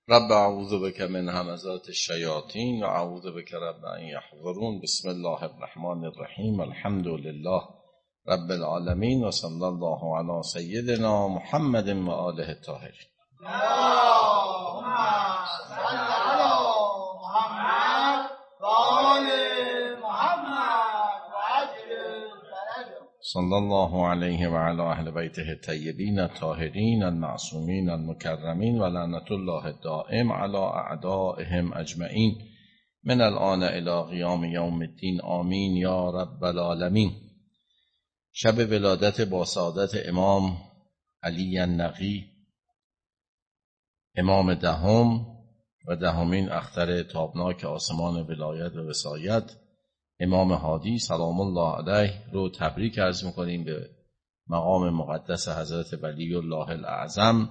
رب اعوذ بک من همزات الشیاطین و اعوذ بک رب ان یحضرون. بسم الله الرحمن الرحیم. الحمد لله رب العالمین و صلی الله علی سیدنا محمد و آله الطاهرین. اللهم صل علی محمد و آل محمد و عجل فرجهم. صلی الله علیه و علی اهل بیته الطیبین الطاهرین المعصومین المکرمین و لعنت الله الدائم علی اعدائهم اجمعین من الآن الی قیام یوم الدین. آمین یا رب العالمین. شب ولادت با سعادت امام علی النقی، امام دهم و دهمین اختر تابناک آسمان ولایت و وصایت، امام هادی سلام الله علیه رو تبریک عرض می‌کنیم به مقام مقدس حضرت ولی الله الاعظم.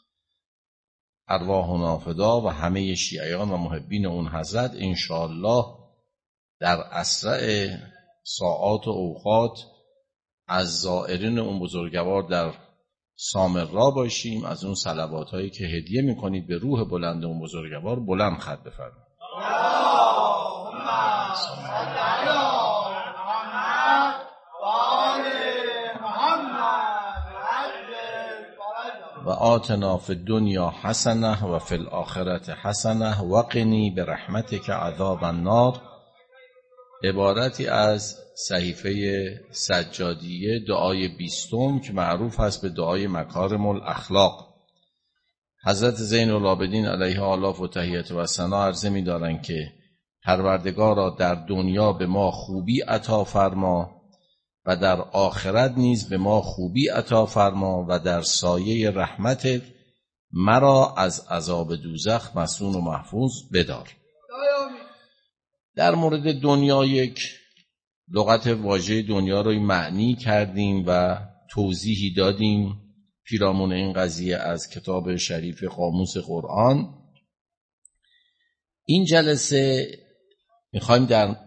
ارواحنا فدا و همه شیعیان و محبین اون حضرت انشاءالله در اسرع ساعات و اوقات از زائرین اون بزرگوار در سامرا باشیم. از اون صلوات هایی که هدیه میکنید به روح بلند اون بزرگوار بلند خط بفرمایید. اللهم صل علی محمد و آل محمد و عجل فرجهم. و آتنا فی الدنیا حسنه و فی الاخرة حسنه و قنی برحمتک عذاب النار. عبارتی از صحیفه سجادیه، دعای 20 که معروف هست به دعای مکارم الاخلاق. حضرت زین العابدین علیه آلاف و تحیت و ثنا عرضه می دارن که پروردگارا در دنیا به ما خوبی عطا فرما و در آخرت نیز به ما خوبی عطا فرما و در سایه رحمتت مرا از عذاب دوزخ مصون و محفوظ بدار. در مورد دنیا یک لغت واژه دنیا رو معنی کردیم و توضیحی دادیم پیرامون این قضیه از کتاب شریف قاموس قرآن. این جلسه میخوایم در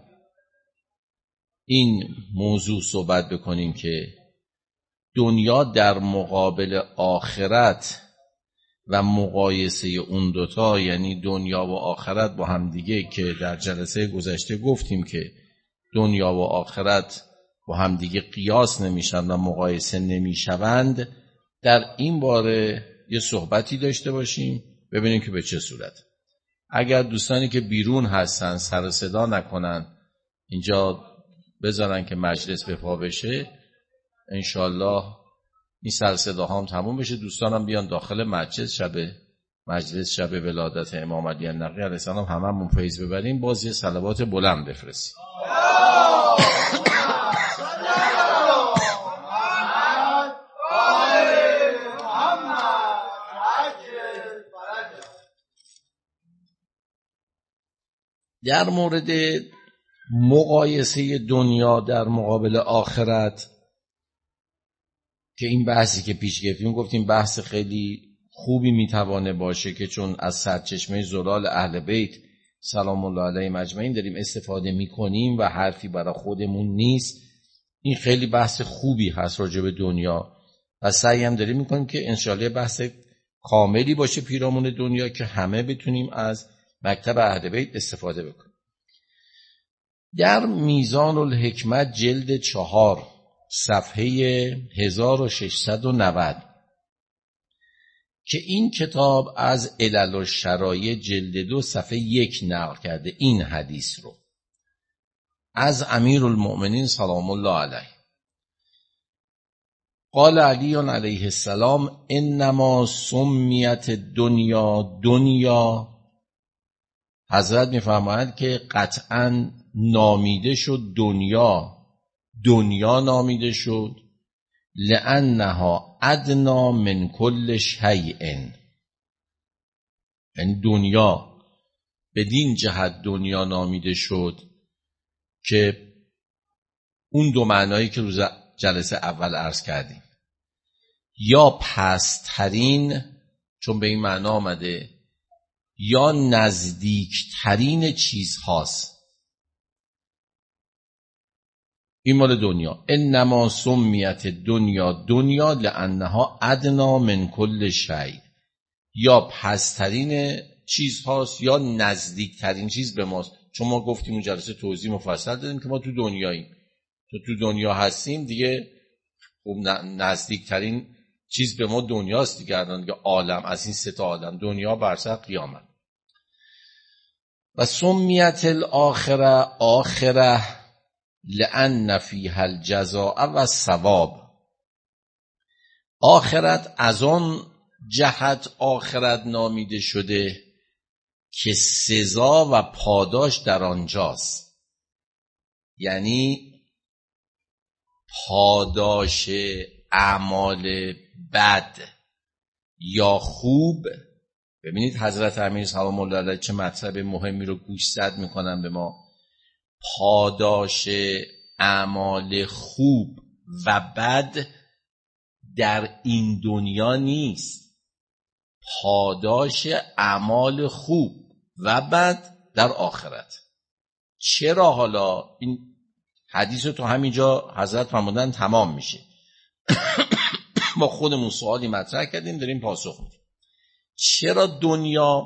این موضوع صحبت بکنیم که دنیا در مقابل آخرت و مقایسه اون دوتا، یعنی دنیا و آخرت با هم دیگه، که در جلسه گذشته گفتیم که دنیا و آخرت با هم دیگه قیاس نمیشن و مقایسه نمیشوند، در این باره یه صحبتی داشته باشیم ببینیم که به چه صورت. اگر دوستانی که بیرون هستن سر صدا نکنن، اینجا بذارن که مجلس به پا بشه، انشالله این سر صدا هم تموم بشه، دوستانم بیان داخل مجلس شب ولادت امام علی النقی علیه السلام هممون فیض ببریم. باز یه صلوات بلند بفرستیم. در مورد مقایسه دنیا در مقابل آخرت که این بحثی که پیش گرفتیم، گفتیم بحث خیلی خوبی میتوانه باشه که چون از سرچشمه زلال اهل بیت سلام الله علیهم اجمعین داریم استفاده میکنیم و حرفی برای خودمون نیست، این خیلی بحث خوبی هست راجع به دنیا و سعی هم داریم میکنیم که انشالله بحث کاملی باشه پیرامون دنیا که همه بتونیم از مکتب اهل بیت استفاده بکنیم. در میزان الحکمت جلد 4 صفحه 1690 که این کتاب از علل الشرایع جلد 2 صفحه 1 نقل کرده این حدیث رو از امیرالمؤمنین سلام الله علیه. قال علی علیه السلام انما سمیت دنیا دنیا. حضرت میفرمایند که قطعاً نامیده شد دنیا نامیده شد لأنها ادنا من کل شیء، یعنی دنیا بدین جهت دنیا نامیده شد که اون دو معنایی که روز جلسه اول عرض کردیم، یا پست‌ترین چون به این معنا آمده، یا نزدیکترین چیز هاست. این مال دنیا. انما سمیت دنیا لانها ادنا من کل شیء، یا پسترین چیزهاست یا نزدیکترین چیز به ماست. چون ما گفتیم اون جلسه توضیح مفصل دادیم که ما تو دنیاییم، تو دنیا هستیم دیگه، خب نزدیکترین چیز به ما دنیاست دیگه. الان دیگه عالم، از این سه تا عالم، دنیا، برزخ، قیامت. و سمیت الاخره آخره لأن فیها الجزاء و الثواب. آخرت از آن جهت آخرت نامیده شده که سزا و پاداش در آنجاست. یعنی پاداش اعمال بد یا خوب. ببینید حضرت امیر سلام الله علیه چه مطلب مهمی رو گوشزد میکنن به ما. پاداش اعمال خوب و بد در این دنیا نیست، پاداش اعمال خوب و بد در آخرت. چرا؟ حالا این حدیث رو تو همینجا حضرت فرمودن تمام میشه. ما خودمون سوالی مطرح کردیم داریم پاسخ میدیم. چرا دنیا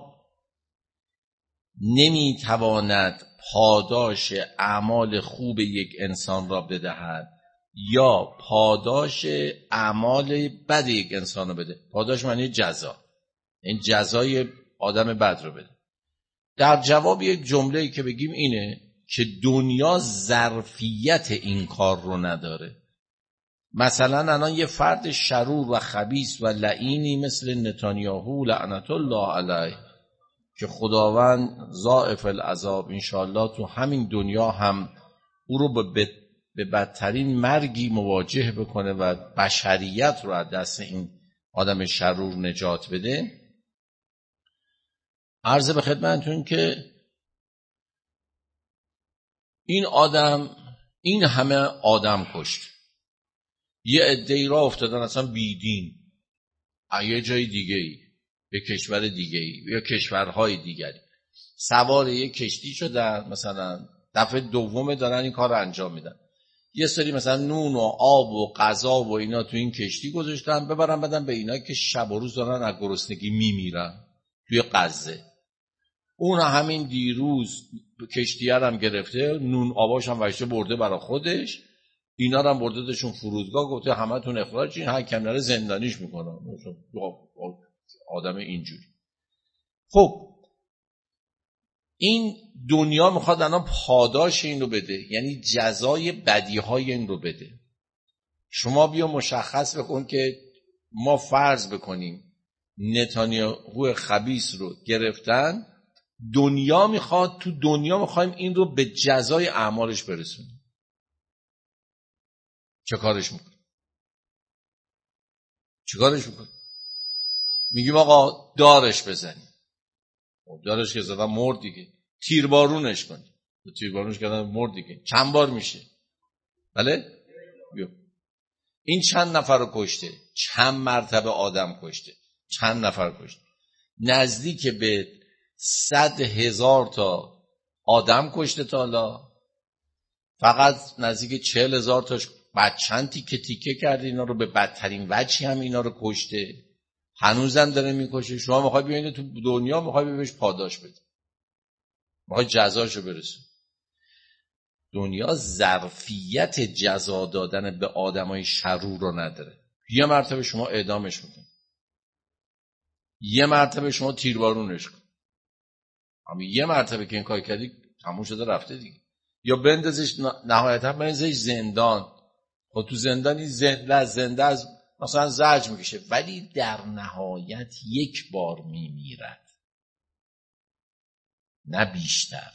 نمیتواند پاداش اعمال خوب یک انسان را بدهد یا پاداش اعمال بد یک انسان رو بده؟ پاداش معنی جزا، این جزای آدم بد رو بده. در جواب یک جمله‌ای که بگیم اینه که دنیا ظرفیت این کار رو نداره. مثلا الان یه فرد شرور و خبیث و لعینی مثل نتانیاهو لعنت الله علیه که خداوند ضاعف العذاب انشاءالله تو همین دنیا هم او رو به بدترین مرگی مواجه بکنه و بشریت رو از دست این آدم شرور نجات بده. عرض به خدمتتون که این آدم این همه آدم کشت، یه عده‌ای را افتادن اصلا بیدین یه جای دیگه‌ای، به کشور دیگه‌ای یا کشورهای دیگری، سوار یه کشتی شدن، مثلا دفعه دوم دارن این کار رو انجام میدن، یه سری مثلا نون و آب و غذا و اینا تو این کشتی گذاشتن ببرن بدن به اینا که شب و روز دارن از گرسنگی میمیرن توی غزه. اون همین دیروز کشتی‌ها هم گرفته، نون آباش هم وشته برده برای خودش، اینا رو هم برده داشون فرودگاه، گفته همتون اخراجین، هر کم نره زندانیش میکنن. آدم اینجوری. خب این دنیا میخواد الان پاداش این رو بده، یعنی جزای بدیهای این رو بده. شما بیا مشخص بکن که ما فرض بکنیم نتانیاهو خبیث رو گرفتن، دنیا میخواد، تو دنیا میخوایم این رو به جزای اعمالش برسونیم. چه کارش میکنیم؟ میگیم آقا دارش بزنیم. دارش که زدن مرد دیگه، تیربارونش کنیم، تیربارونش کردن مرد دیگه، چند بار میشه؟ بله؟ بیا. این چند نفر رو کشته، چند مرتبه آدم کشته، چند نفر کشته، نزدیک به 100,000 تا آدم کشته تا حالا، فقط نزدیک 40,000 تاش بچه‌ن تیکه تیکه کرده، اینا رو به بدترین وجهی هم اینا رو کشته، هنوزم داره میکشه. شما میخوای بیاید تو دنیا میخوای بهش پاداش بده، میخوای جزاشو برسه. دنیا ظرفیت جزا دادن به آدمای شرور رو نداره. یه مرتبه شما اعدامش میکنی، یه مرتبه شما تیربارونش کن، اما یه مرتبه که این کار کردی تموم شده رفته دیگه. یا بندازش، نهایتا بندازش زندان. خب تو زندانی زنده از مثلا زجر میکشه، ولی در نهایت یک بار میمیرد، نه بیشتر.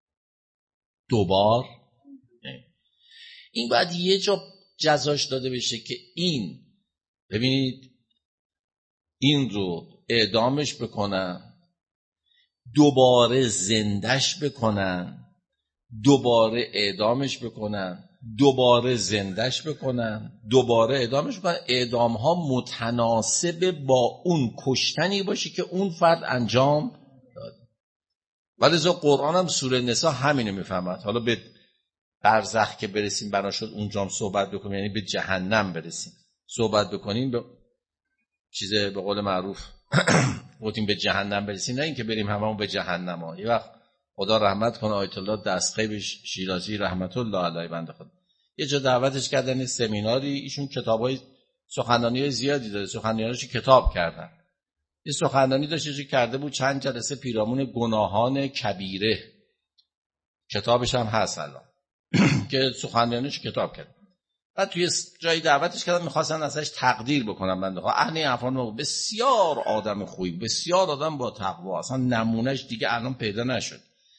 دوبار این باید یه جا جزاش داده بشه که این، ببینید، این رو اعدامش بکنن، دوباره زندش بکنن، دوباره اعدامش بکنن، دوباره زندش بکنن، دوباره اعدامش بکنن. اعدام ها متناسب با اون کشتنی باشه که اون فرد انجام داد. ولی از قرآن هم سوره نساء همینو میفهمد. حالا به برزخ که برسیم بنا شد اونجام صحبت بکنیم، یعنی به جهنم برسیم صحبت بکنیم، به چیز به قول معروف گفتیم به جهنم برسیم، نه اینکه بریم هممون به جهنم ها. یه وقت خدا رحمت کنه آیت الله دستخیب شیرازی رحمت الله علیه بنده خدا یه جا دعوتش کردن یه سمیناری، ایشون کتابای سخنرانی زیادی داره، سخنرانیاشو کتاب کردن. یه سخنرانی داشته کرده بود چند جلسه پیرامون گناهان کبیره، کتابش هم هست الان که سخنرانیشو کتاب کرد. بعد توی جایی دعوتش کردن، می‌خواستن ازش تقدیر بکنن بنده خدا. اهل عفان بسیار آدم خوبی، بسیار آدم با تقوا، اصلا نمونهش دیگه الان پیدا نشد.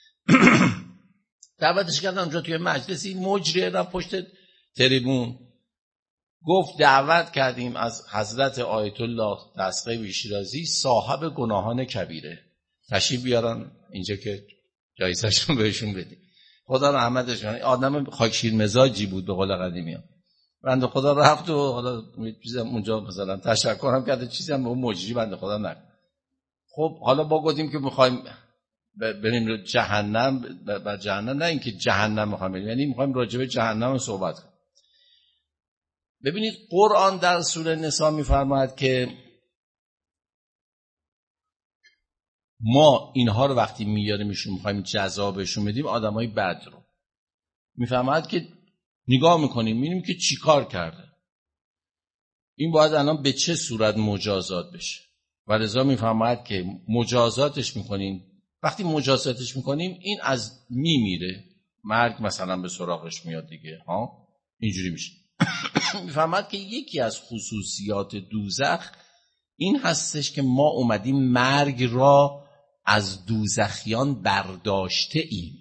دعوتش کردن اونجا توی مجلسی، مجری رفت پشت تریبون گفت دعوت کردیم از حضرت آیت الله دستخیب شیرازی صاحب گناهان کبیره، تشریف بیارن اینجا که جایزه‌شون بهشون بدیم. خدا رحمتش کنه، آدم خاکشیر مزاجی بود به قول قدیمی‌ها. بنده خدا رفت و حالا چیزم اونجا مثلا تشکرم کرده، چیزی هم به اون مجری بنده خدا نگفت. خب حالا با گفتیم که می‌خوایم بریم جهنم، و جهنم نه اینکه جهنم می‌خوایم بریم، یعنی می‌خوایم راجع به جهنم صحبت کنیم. ببینید قرآن در سوره نساء می‌فرماید که ما اینها رو وقتی میاریمشون می‌خوایم جزا بهشون بدیم، آدمای بد رو می‌فرماید که نگاه می‌کنیم می‌بینیم که چیکار کرده، این باید الان به چه صورت مجازات بشه، و لذا می‌فرماید که مجازاتش می‌کنیم. وقتی مجازاتش می‌کنیم این از میمیره، مرگ مثلا به سراغش میاد دیگه، ها اینجوری میشه. می‌فرماید که یکی از خصوصیات دوزخ این هستش که ما اومدیم مرگ را از دوزخیان برداشته ایم.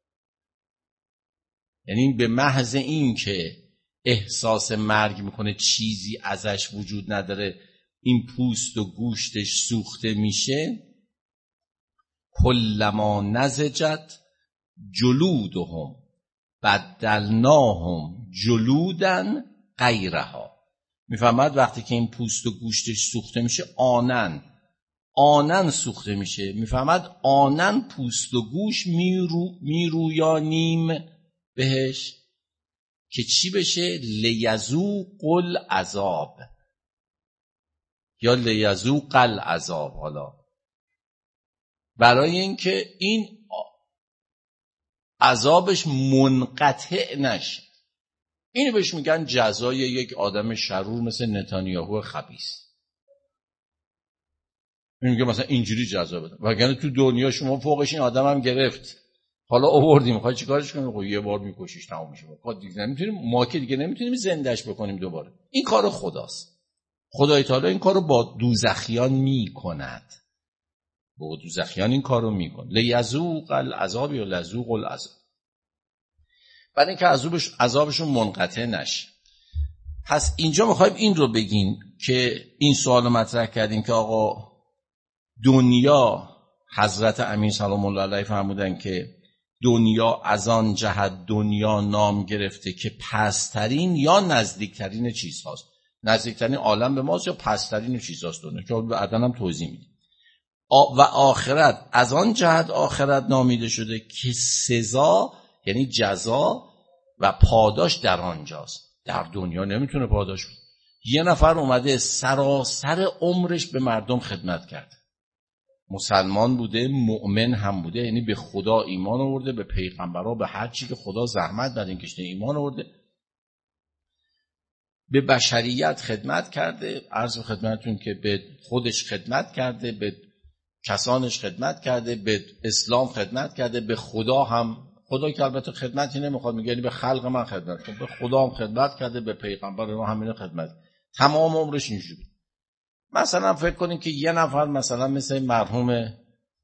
یعنی به محض این که احساس مرگ میکنه، چیزی ازش وجود نداره، این پوست و گوشتش سوخته میشه، کلما نضجت جلودهم بدلناهم جلودن غیرها. میفهمد وقتی که این پوست و گوشتش سوخته میشه، آنن سوخته میشه، میفهمد آنن پوست و گوش میرویانیم بهش که چی بشه؟ لیذوق العذاب یا لیذوق العذاب، حالا برای اینکه این عذابش منقطع نشه. اینو بهش میگن جزای یک آدم شرور مثل نتانیاهو خبیث. این میگه مثلا اینجوری جزا بده، وگرنه تو دنیا شما فوقش این آدم هم گرفت، حالا آوردیم میخوای چیکارش کنیم؟ خب یه بار میکشیش تمام میشه، دیگه نمیتونیم، ما که دیگه نمیتونیم زندهش بکنیم دوباره. این کار خداست. خدای تعالی این کارو با دوزخیان میکند، با دوزخیان این کارو میکنه. لیذوق العذاب یا لذوق العذاب، برای اینکه عذابشون منقطع نشه. پس اینجا میخوایم این رو بگیم که این سوال رو مطرح کردیم که آقا دنیا، حضرت امین سلام الله علیه فرمودن که دنیا از آن جهت دنیا نام گرفته که پسترین یا نزدیکترین چیز هاست. نزدیکترین عالم به ماست یا پسترین چیز هاست دنیا، که بعداً هم توضیح میدیم. و آخرت از آن جهت آخرت نامیده شده که سزا یعنی جزا و پاداش در آنجاست. در دنیا نمیتونه پاداش بده. یه نفر اومده سراسر عمرش به مردم خدمت کرده، مسلمان بوده، مؤمن هم بوده، یعنی به خدا ایمان آورده، به پیغمبرها، به هر چی که خدا زحمت داد این کشته ایمان آورده، به بشریت خدمت کرده. عرض خدمتتون که به خودش خدمت کرده، به کسانش خدمت کرده، به اسلام خدمت کرده، به خدا هم، خدا که البته خدمتی نمیخواد میگه به خلق من خدمت کنه، به خدا هم خدمت کرده، به پیغمبر ما همین خدمت، تمام عمرش اینجوری. مثلا فکر کنیم که یه نفر مثلا مثل مرحوم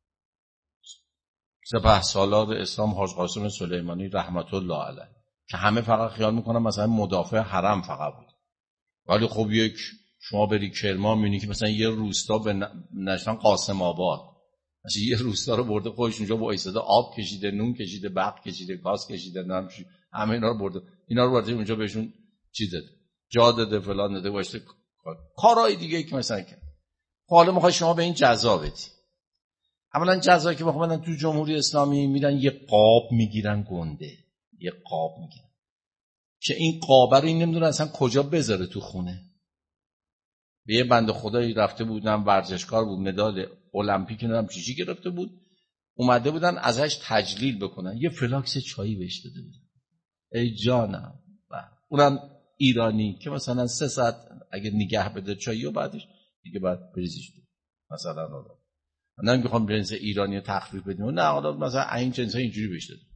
سپهسالار اسلام حاج قاسم سلیمانی رحمت الله علیه که همه فقط خیال میکنن مثلا مدافع حرم فقط بود، ولی خب یک شما بری کرمان میبینی که مثلا یه روستا به نشان قاسم آباد، مثلا یه روستا رو برده خودش اونجا با ایستاده، آب کشیده، نون کشیده، برق کشیده، گاز کشیده، همه اینا رو برده، اینا رو برده اونجا بهشون چی داده، جا داده، فلان داده، واسه کارهای دیگه که مثلا کرد. حالا میخوای شما به این جزا بدی. اولا جزایی که میخوام تو جمهوری اسلامی میرن یه قاب میگیرن، گنده یه قاب میگیرن که این قابه رو این نمیدونه اصلا کجا بذاره تو خونه. به یه بنده خدایی رفته بودن، ورزشکار بود، مدال المپیک نمیدونم چیزی گرفته بود، اومده بودن ازش تجلیل بکنن، یه فلاکس چایی بهش داده بودن. ای جانم، اونم ایرانی که مثلا 3 ساعت اگه نگه بده چایی و بعدش دیگه بعد بریزیش دو مثلا. من نمیخوام جنس ایرانی تخفیف بدیم، نه حالا مثلا این جنس ها اینجوری بهش داده.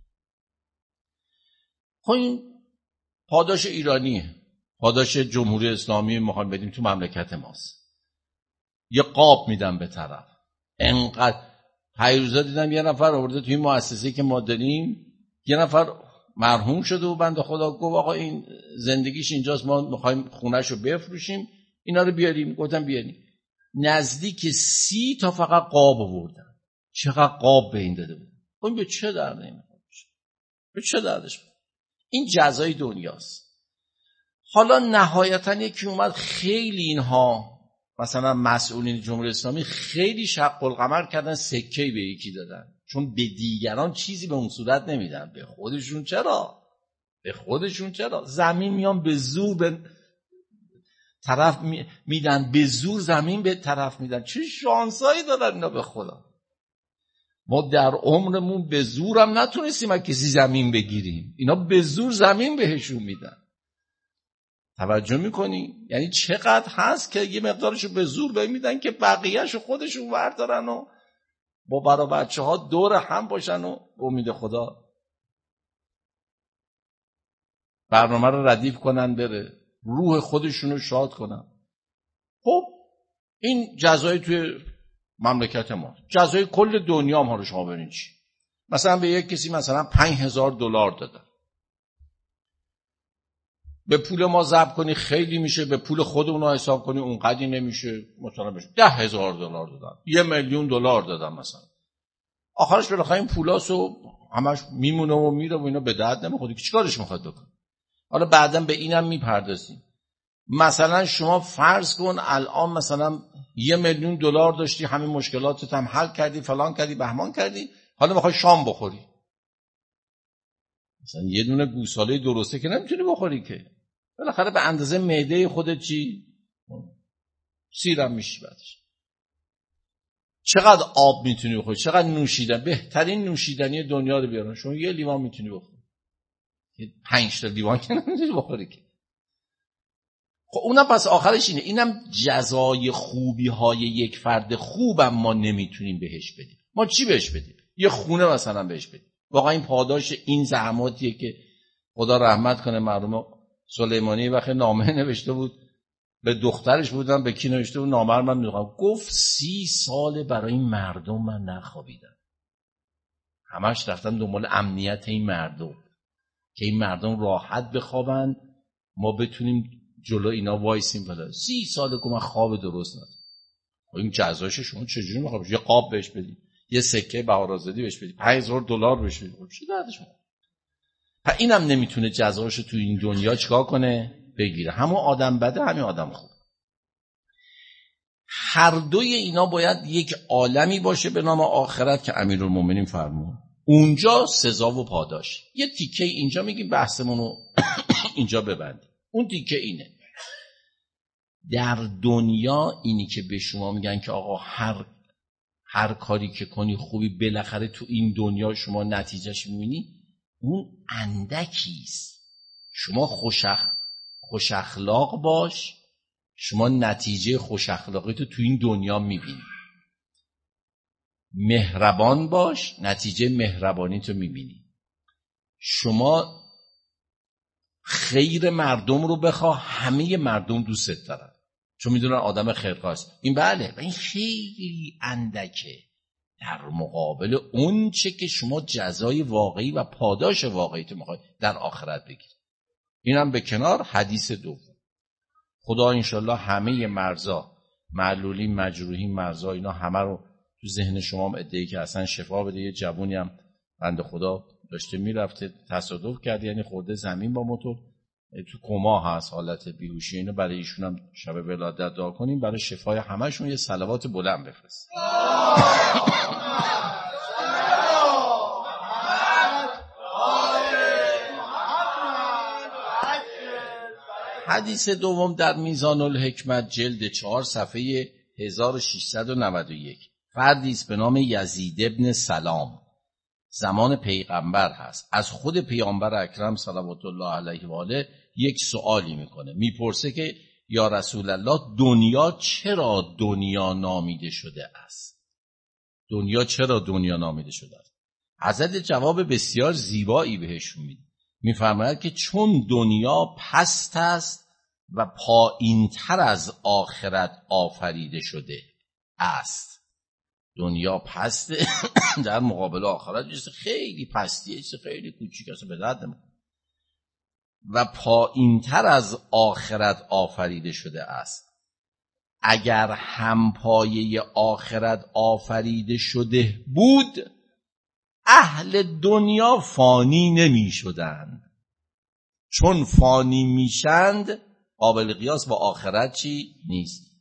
خب این پاداش ایرانیه، پاداش جمهوری اسلامی میخوام بدیم تو مملکت ماست. یه قاب میدم به طرف. انقدر پیروزا دیدم یه نفر آورده توی مؤسسه‌ای که ما داریم، یه نفر مرحوم شده و بنده خدا گفت آقا این زندگیش اینجاست، ما میخوایم خونه‌شو بفروشیم، اینا رو بیاریم. گفتم بیاریم. نزدیک 30 تا فقط قاب آوردن. چقدر قاب به این داده بود. این به چه درد نمیخوره؟ به چه دردش میخوره؟ این جزای دنیاست. حالا نهایتا یکی اومد، خیلی اینها مثلا مسئولین جمهوری اسلامی خیلی شق القمر کردن، سکه‌ای به یکی دادن، چون به دیگران چیزی به اون صورت نمیدن، به خودشون چرا؟ به خودشون چرا؟ زمین میان به زور به طرف میدن، به زور زمین به طرف میدن. چه شانسایی دارن اینا به خدا. ما در عمرمون به زورم نتونستیم از کسی زمین بگیریم، اینا به زور زمین بهشون میدن. توجه میکنی؟ یعنی چقدر هست که یه مقدارشو به زور بهم میدن که بقیهشو خودشون وردارن و با برا بچه ها دور هم باشن و امید خدا برنامه رو ردیف کنن، بره روح خودشونو شاد کنن. خب این جزای توی مملکت ما، جزای کل دنیا هم ها رو شما برین چی؟ مثلا به یک کسی مثلا $5,000 دادن، به پول ما ضرب کنی خیلی میشه، به پول خودمون رو حساب کنی اونقدی نمیشه، مثلا بشه $10,000 دادن، $1,000,000 دادن مثلا. آخرش بالاخره این پولاسو همش میمونه و میره و اینا به درد نمیخوره، چیکارش میخواد بکنه؟ حالا بعداً به اینم میپردازیم. مثلا شما فرض کن الان مثلا $1,000,000 داشتی، همین مشکلاتت هم حل کردی، فلان کردی، بهمان کردی، حالا میخوای شام بخوری، مثلا یه دونه گوساله درسته که نمیتونی بخوری که، بالاخره به اندازه معده خودت چی سیرم میشی. بعدش چقدر آب میتونی بخوری، چقدر نوشیدن، بهترین نوشیدنی دنیا رو بیارن، شما یه لیوان میتونی بخوری، 5 تا لیوان که نمیتونی بخوری که. خب اونم پس آخرش اینه، اینم جزای خوبی های یک فرد خوبم ما نمیتونیم بهش بدیم. ما چی بهش بدیم؟ یه خونه مثلا بهش بدیم. واقعا این پاداش این زحماتیه که خدا رحمت کنه مرحوم سلیمانی وقتی نامه نوشته بود به دخترش بودن، به کی نوشته بود نامه رو من میخوام، گفت 30 سال برای این مردم من نخوابیدم، همش رفتم دنبال امنیت این مردم که این مردم راحت بخوابن، ما بتونیم جلو اینا وایسیم. بلا 30 ساله که من خواب درست ندارم. این جزاش شما چجوری میخواد؟ یه قاب بهش بدی، یه سکه بهارآزادی بهش بدی، $5,000 بهش بدی، چی دردش میخواد؟ اینم نمیتونه جزاشو تو این دنیا چیکار کنه؟ بگیره. همون آدم بده، همین آدم خوب. هر دوی اینا باید یک عالمی باشه به نام آخرت که امیرالمومنین فرمود اونجا سزا و پاداش. یه تیکه اینجا میگیم بحثمون رو اینجا ببندیم. اون تیکه اینه، در دنیا اینی که به شما میگن که آقا هر کاری که کنی خوبی، بالاخره تو این دنیا شما نتیجهش میبینی، اون اندکیست. شما خوش اخلاق باش، شما نتیجه خوش اخلاقی تو این دنیا میبینی. مهربان باش، نتیجه مهربانی تو میبینی. شما خیر مردم رو بخوا، همه مردم دوست دارن چون میدونن آدم خیرخواست. این بله، این خیلی اندکه در مقابل اون چه که شما جزای واقعی و پاداش واقعی تو میخوای در آخرت بگیری. اینم به کنار. حدیث دوم، خدا انشالله همه مرزا، معلولین، مجروحین، مرزا، اینا همه رو تو ذهن شما هم ادعی که اصلا شفا بده. یه جوونی هم بنده خدا داشته میرفته، تصادف کرد، یعنی خورده زمین با موتور، تو کما هست، حالت بیهوشی. اینو برای ایشون هم شب ولادت دعا کنیم، برای شفای همه‌شون یه صلوات بلند بفرست. حدیث دوم در میزان الحکمت جلد 4 صفحه 1691. فردی است به نام یزید ابن سلام، زمان پیغمبر هست، از خود پیامبر اکرم صلوات الله علیه و آله یک سوالی میکنه. میپرسه که یا رسول الله دنیا چرا دنیا نامیده شده است؟ دنیا چرا دنیا نامیده شده است؟ حضرت جواب بسیار زیبایی بهشون میده. میفرماید که چون دنیا پست است و پایین‌تر از آخرت آفریده شده است. دنیا پسته در مقابل آخرت چیز خیلی پستیه، چیز خیلی کوچیک است، به درد نمیخوره. و پایین‌تر از آخرت آفریده شده است. اگر همپایه آخرت آفریده شده بود، اهل دنیا فانی نمی شدند. چون فانی میشند قابل قیاس با آخرت چی نیست.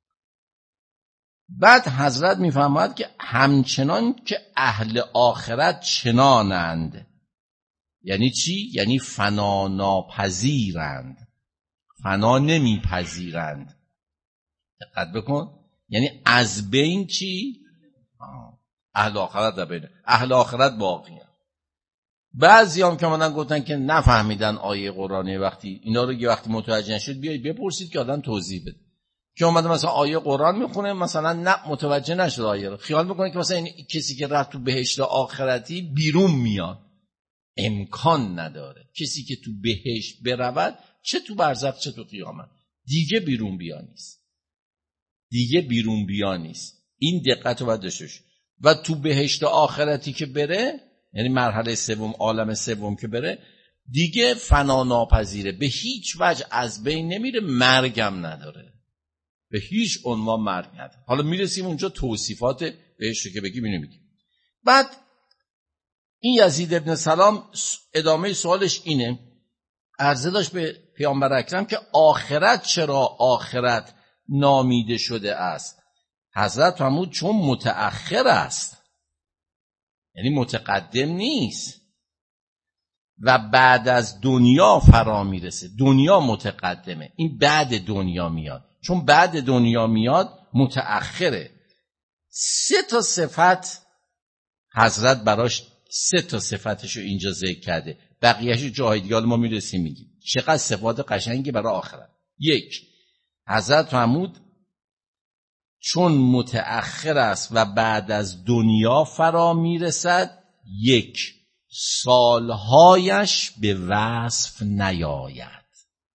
بعد حضرت میفرماید که همچنان که اهل آخرت چنانند. یعنی چی؟ یعنی فنا ناپذیرند، فنا نمیپذیرند. دقت بکن، یعنی از بین چی؟ اهل آخرت در بین، اهل آخرت باقی هم. بعضی هم که مدن گفتن که نفهمیدن آیه قرآنی، وقتی اینا رو یه وقتی متوجه شد بیایید بپرسید که آدم توضیح بده. که اومده مثلا آیه قرآن میخونه، مثلا نه متوجه نشد آیه رو، خیال میکنه که مثلا این کسی که رفت تو بهشت آخرتی بیرون میاد. امکان نداره کسی که تو بهشت برود، چه تو برزخ چه تو قیامت، دیگه بیرون بیا نیست، دیگه بیرون بیا نیست. این دقت رو باید داشته باشه. و تو بهشت آخرتی که بره، یعنی مرحله سوم، عالم سوم که بره، دیگه فنا ناپذیره، به هیچ وجه از بین نمیره، مرگم نداره، به هیچ عنوان مرگ نداره. حالا میرسیم اونجا توصیفات بهشت که بگیم اینو میگیم. بعد این یزید ابن سلام ادامه سوالش اینه، عرضه داشت به پیامبر اکرم که آخرت چرا آخرت نامیده شده است؟ حضرت فرمود چون متأخر است، یعنی متقدم نیست و بعد از دنیا فرا میرسه. دنیا متقدمه، این بعد دنیا میاد. چون بعد دنیا میاد متأخره. 3 تا صفت حضرت براش، 3 تا صفتشو اینجا ذکر کرده، بقیهشو جاهای دیگه ما میرسیم میگیم. چقدر صفات قشنگی برای آخرت. 1، حضرت فرمود چون متأخر است و بعد از دنیا فرا میرسد، 1، سالهایش به وصف نیاید.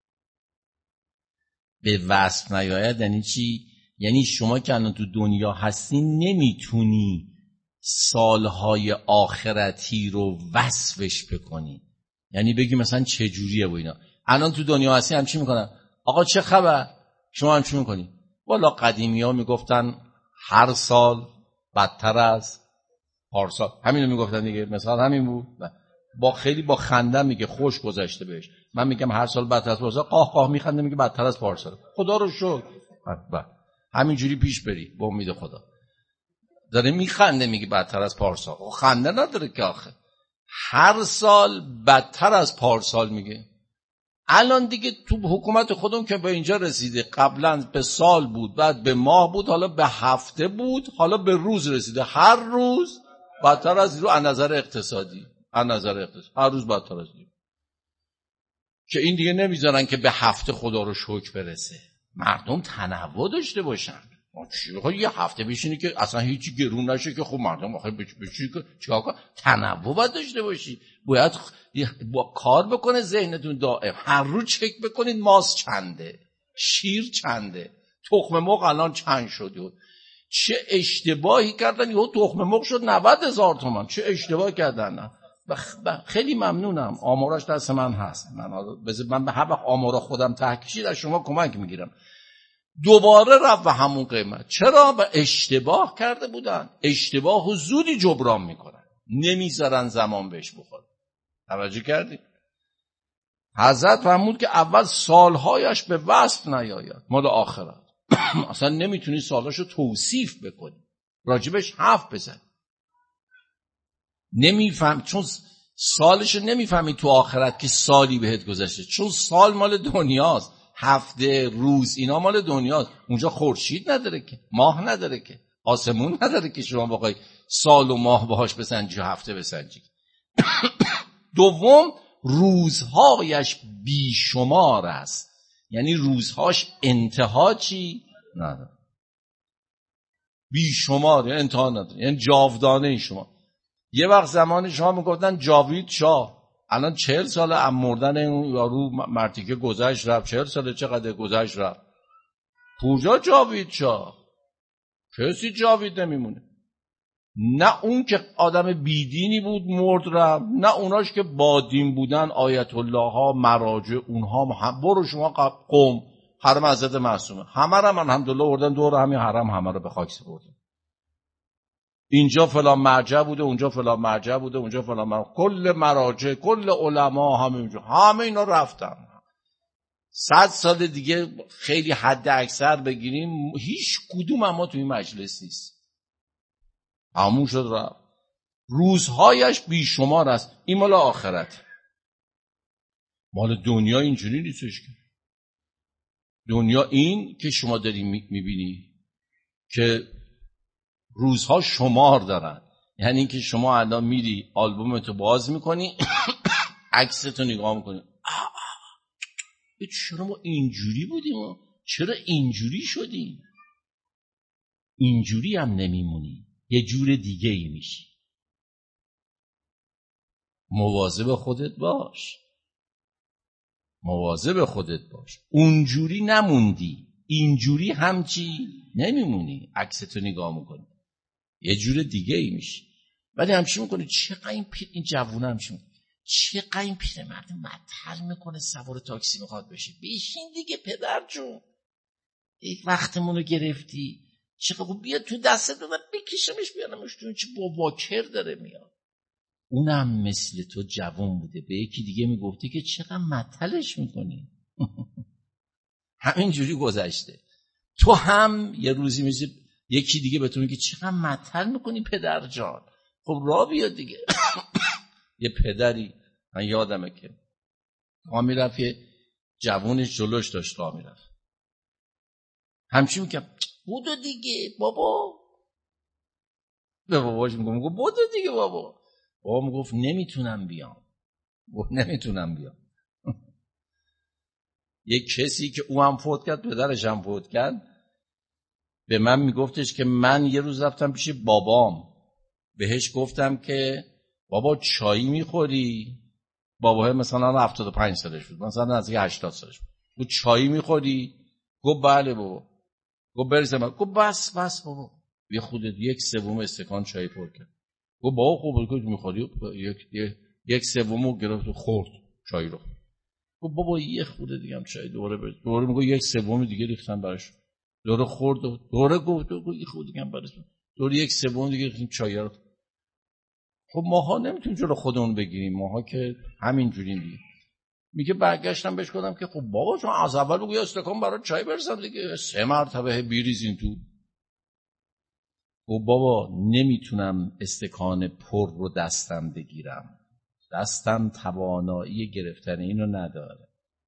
به وصف نیاید یعنی چی؟ یعنی شما که الان تو دنیا هستی نمیتونی سالهای آخرتی رو وصفش بکنی. یعنی بگی مثلا چه جوریه و اینا. الان تو دنیا هستی هم چی میکنن؟ آقا چه خبر؟ شما هم چی میکنی؟ والا قدیمی ها میگفتن هر سال بدتر از پارسال، همینو میگفتن دیگه، مثلا همین بود. با خیلی با خنده میگه خوش گذشته بهش. من میگم هر سال بدتر از پارسال، قاه قاه میخنده میگه بدتر از پارسال. خدا رو شکر. همینجوری پیش بری با امید خدا. داره میخنده میگه بدتر از پارسال، خنده نداره که آخه. هر سال بدتر از پارسال میگه. الان دیگه تو حکومت خودم که به اینجا رسیده، قبلا به سال بود، بعد به ماه بود، حالا به هفته بود، حالا به روز رسیده. هر روز بدتر از رو، از نظر اقتصادی، هر روز بدتر از رو. که این دیگه نمیذارن که به هفته خدا رو شکر برسه. مردم تنوع داشته باشن. چی بخواد یه هفته بشینی که اصلا هیچی گرون نشه که خب مردم آخه بشینی که چیکار کنه؟ تنوع باید داشته باشی. باید با کار بکنه ذهنتون دائم. هر روز چک بکنید ماست چنده، شیر چنده، تخم مرغ الان چند شده. چه اشتباهی کردن، یهو تخم مرغ شد 90,000 تومان. چه اشتباهی کردن. خیلی ممنونم، آمارش دست من هست. من به هر وقت آمارا خودم تحقیقی از شما کمک میگیرم. دوباره رفت به همون قیمت. چرا؟ به اشتباه کرده بودن. اشتباه و زودی جبران میکنن، نمیذارن زمان بهش بخوره. توجه کردی؟ حضرت فرمود که اول سالهایش به وصف نیاید، مال آخرت. اصلا نمیتونی سالاشو توصیف بکنی، راجبش حرف بزنی. نمیفهم، چون سالشو نمیفهمی تو آخرت که سالی بهت گذشته، چون سال مال دنیاست. هفته، روز، اینا مال دنیاست. اونجا خورشید نداره که، ماه نداره که، آسمون نداره که شما بخوای سال و ماه باهاش بسنجی و هفته بسنجی. دوم، روزهایش بیشمار است، یعنی روزهاش انتها چی نداره، بیشمار، یعنی انتها نداره، یعنی جاودانه شما. یه وقت زمان شما میگفتن جاوید شاه، الان 40 سال ام مردن اون یارو مرتیکه گذشت رفت، 40 سال چقدر گذشت رفت، کجا جاوید شاه؟ کسی جاوید نمیمونه. نه اون که آدم بیدینی بود مرد رفت، نه اوناش که بادین بودن، آیت الله ها، مراجع، اونها برو شما قوم حرم حضرت معصومه، همه رو الحمدلله بردن دور همین حرم، همه رو به خاک سپردن. اینجا فلان مرجع بوده، اونجا فلان مرجع بوده، اونجا فلان مرجع، کل مراجع، کل علما همه اینا رفتن. 100 سال دیگه خیلی حد اکثر بگیریم هیچ کدوم ما توی مجلس نیست، همون شد رفت. روزهایش بیشمار است. این مال آخرت، مال دنیا اینجوری نیستش که. دنیا این که شما داری میبینی که روزها شمار دارن، یعنی که شما الان میری آلبومتو باز میکنی عکستو نگاه میکنی، چرا ما اینجوری بودیم، چرا اینجوری شدیم، اینجوری هم نمیمونی، یه جور دیگه ای میشی. مواظب خودت باش، مواظب خودت باش. اونجوری نموندی، اینجوری همچی نمیمونی، عکستو نگاه میکنی یه جور دیگه ای میشی. ولی همچی میکنی چقدر این جوونه همچی میکنی، چقدر این پیرمرد مطل میکنه سوار تاکسی میخواد بشه. بشین دیگه پدر جون، یک وقتمونو گرفتی، چقدر خوب، بیا تو دستت دادم بکشمش بیانمش تو، چه باباکر داره میاد. اونم مثل تو جوان بوده، به یکی دیگه میگفته که چقدر مطلش میکنی همینجوری گذشته. تو هم یه روزی میشه یکی دیگه به تو میگه چقدر مطل میکنی پدر جان، خب راه بیا دیگه. یه پدری من یادمه که راه میرفت، یه جوونش جلوش داشت راه میرفت، همچین میگم بودو دیگه بابا، به باباش میگم بودو دیگه بابا. بابا میگفت نمیتونم بیام، گفت نمیتونم بیام. یک کسی که او هم فوت کرد، پدرش هم فوت کرد، به من میگفتش که من یه روز رفتم پیش بابام، بهش گفتم که بابا چایی میخوری؟ بابا مثلا 75 سالش بود، مثلا از 80 سالش بود. چایی میخوری؟ گفت بله بابا. گفت بریزم. گفت بس بابا، یه خودت 1/3 استکان چای پر کرد. گفت بابا خوب بود میخوری؟ 1/3 گرفت خورد چای رو. گفت بابا یه خورده دیگه هم چای دوره میگه 1/3 دیگه ریختم براش، دوره خورد، دوره گفت یه خورده دیگه هم براش، دوره 1/3 دیگه ریختیم چای رو. خب ماها نمیتونیم جلو خودمون بگیریم، ماها که همین جوریم دیگه. میگه برگشتم بهش گفتم که خب بابا چون از اول بگو یه استکان برای چای برسم دیگه، 3 مرتبه بیریزین تو. خب بابا نمیتونم استکان پر رو دستم بگیرم، دستم توانایی گرفتن اینو نداره.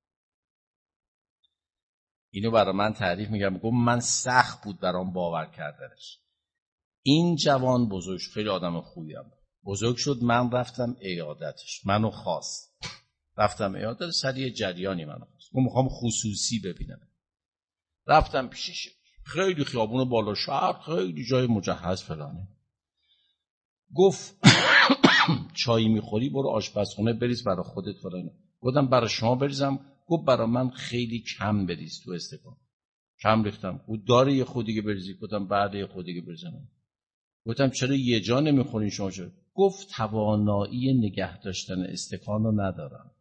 اینو برای من تعریف میگم، گفت من سخت بود برام باور کردنش. این جوان بزرگ شد، خیلی آدم خوبیم، بزرگ شد، من رفتم عیادتش، منو خواست، رفتم عیادت، سریع جریانی منو خواست، من میخوام خصوصی ببینم. رفتم پیشش، خیلی خیابون بالا شهر، خیلی جای مجهز فلانه. گفت چایی میخوری برو آشپزخونه بریز برای خودت فلانه. گفتم برای شما بریزم؟ گفت برای من خیلی کم بریز تو استکان. کم ریختم. گفت داره یه خود دیگه بریزی؟ گفتم بعد یه خود دیگه بریزم. گفتم چرا یه جا نمیخورین شما؟ چرا؟ گفت توانایی نگه داشتن استکان رو ندارم.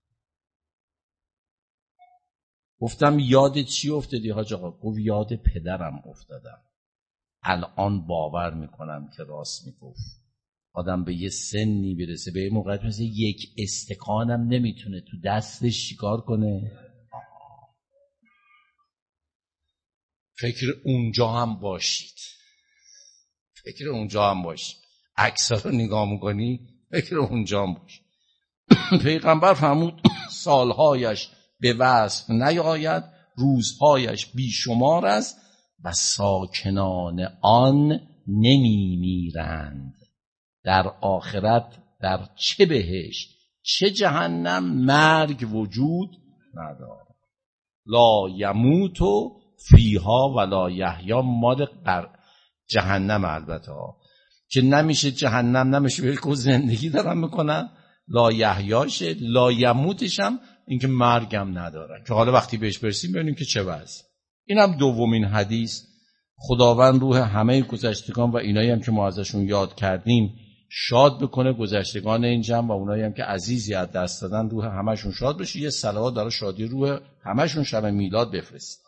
گفتم یاد چی افتادی حاج آقا؟ گفت یاد پدرم افتادم. الان باور میکنم که راست میگفت. آدم به یه سنی برسه، به یه موقعیت مثل یک استکانم نمیتونه تو دستش چیکار کنه. فکر اونجا هم باشید، فکر اونجا هم باشید. عکس‌ها رو نگاه میکنی فکر اونجا هم باشید. پیغمبر فرمود سالهایش به وصف نیاید، روزهایش بیشمار است و ساکنان آن نمی میرند. در آخرت در چه بهشت چه جهنم مرگ وجود ندارد. لا یموت فیها ولا یحیا، مال جهنم البته که نمیشه جهنم نمیشه بلکه زندگی دارن میکنن، لا یحیاشه، لا یموتش هم اینکه مرگم ندارن که حالا وقتی بهش برسیم ببینیم که چه وضع. این هم دومین حدیث. خداوند روح همه گذشتگان و اینایی هم که ما ازشون یاد کردیم شاد بکنه، گذشتگان این جمع و اونایی هم که عزیزی از دست دادن روح همشون شاد بشه. یه صلوات برای شادی روح همشون شب میلاد بفرست.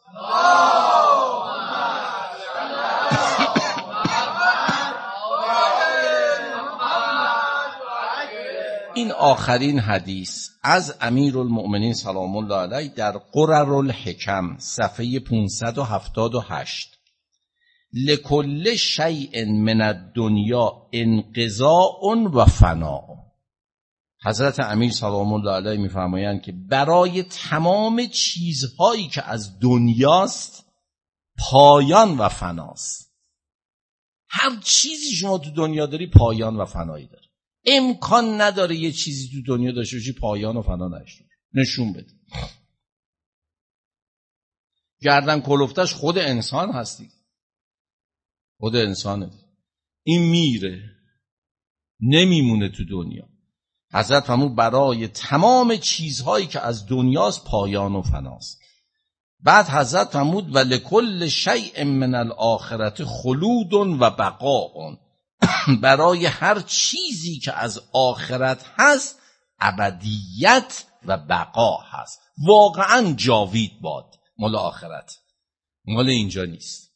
این آخرین حدیث از امیرالمؤمنین سلام الله علیه در قرر الحکم صفحه 578. لکل شیء من الدنیا انقضاء و فناء. حضرت امیر سلام الله علیه میفرمایند که برای تمام چیزهایی که از دنیاست پایان و فناست. هر چیزی شما تو دنیا داری پایان و فنایی داره. امکان نداره یه چیزی تو دنیا داشته باشی پایان و فنا نشه. نشون بده. گردن کلفتش خود انسان هستی، خود انسانه. این میره نمیمونه تو دنیا. حضرت فرمود برای تمام چیزهایی که از دنیاست پایان و فناست. بعد حضرت فرمود و لکل شیء من الاخرة خلود و بقاء. برای هر چیزی که از آخرت هست ابدیت و بقا هست. واقعا جاوید باد، مال آخرت، مال اینجا نیست.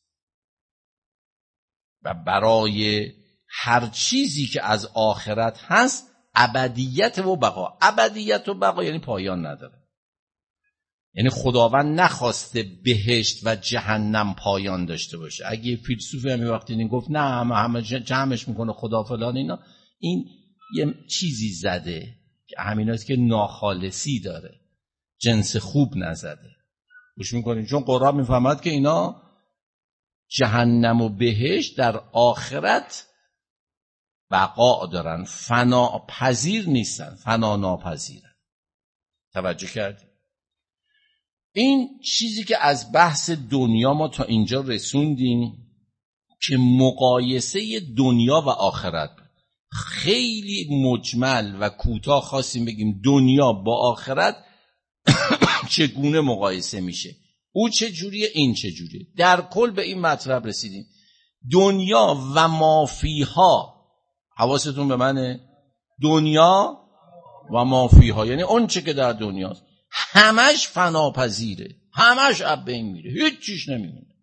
و برای هر چیزی که از آخرت هست ابدیت و بقا. ابدیت و بقا یعنی پایان نداره. یعنی خداوند نخواسته بهشت و جهنم پایان داشته باشه. اگه فیلسوفی همین وقتی این گفت نه همه جمعش میکنه خدا فلان اینا، این یه چیزی زده که همیناست که ناخالصی داره، جنس خوب نزده. گوش میکنین؟ چون قرآن میفهمد که اینا جهنم و بهشت در آخرت بقا دارن، فنا پذیر نیستن، فنا ناپذیرن. توجه کردی؟ این چیزی که از بحث دنیا ما تا اینجا رسوندیم که مقایسه دنیا و آخرت. خیلی مجمل و کوتاه خواستیم بگیم دنیا با آخرت چگونه مقایسه میشه، او چجوریه این چجوریه. در کل به این مطلب رسیدیم دنیا و ما فیها. حواستون به منه؟ دنیا و ما فیها یعنی اون چه که در دنیاست همش فناپذیره، همش از بین میره، هیچ چیز نمیمونه.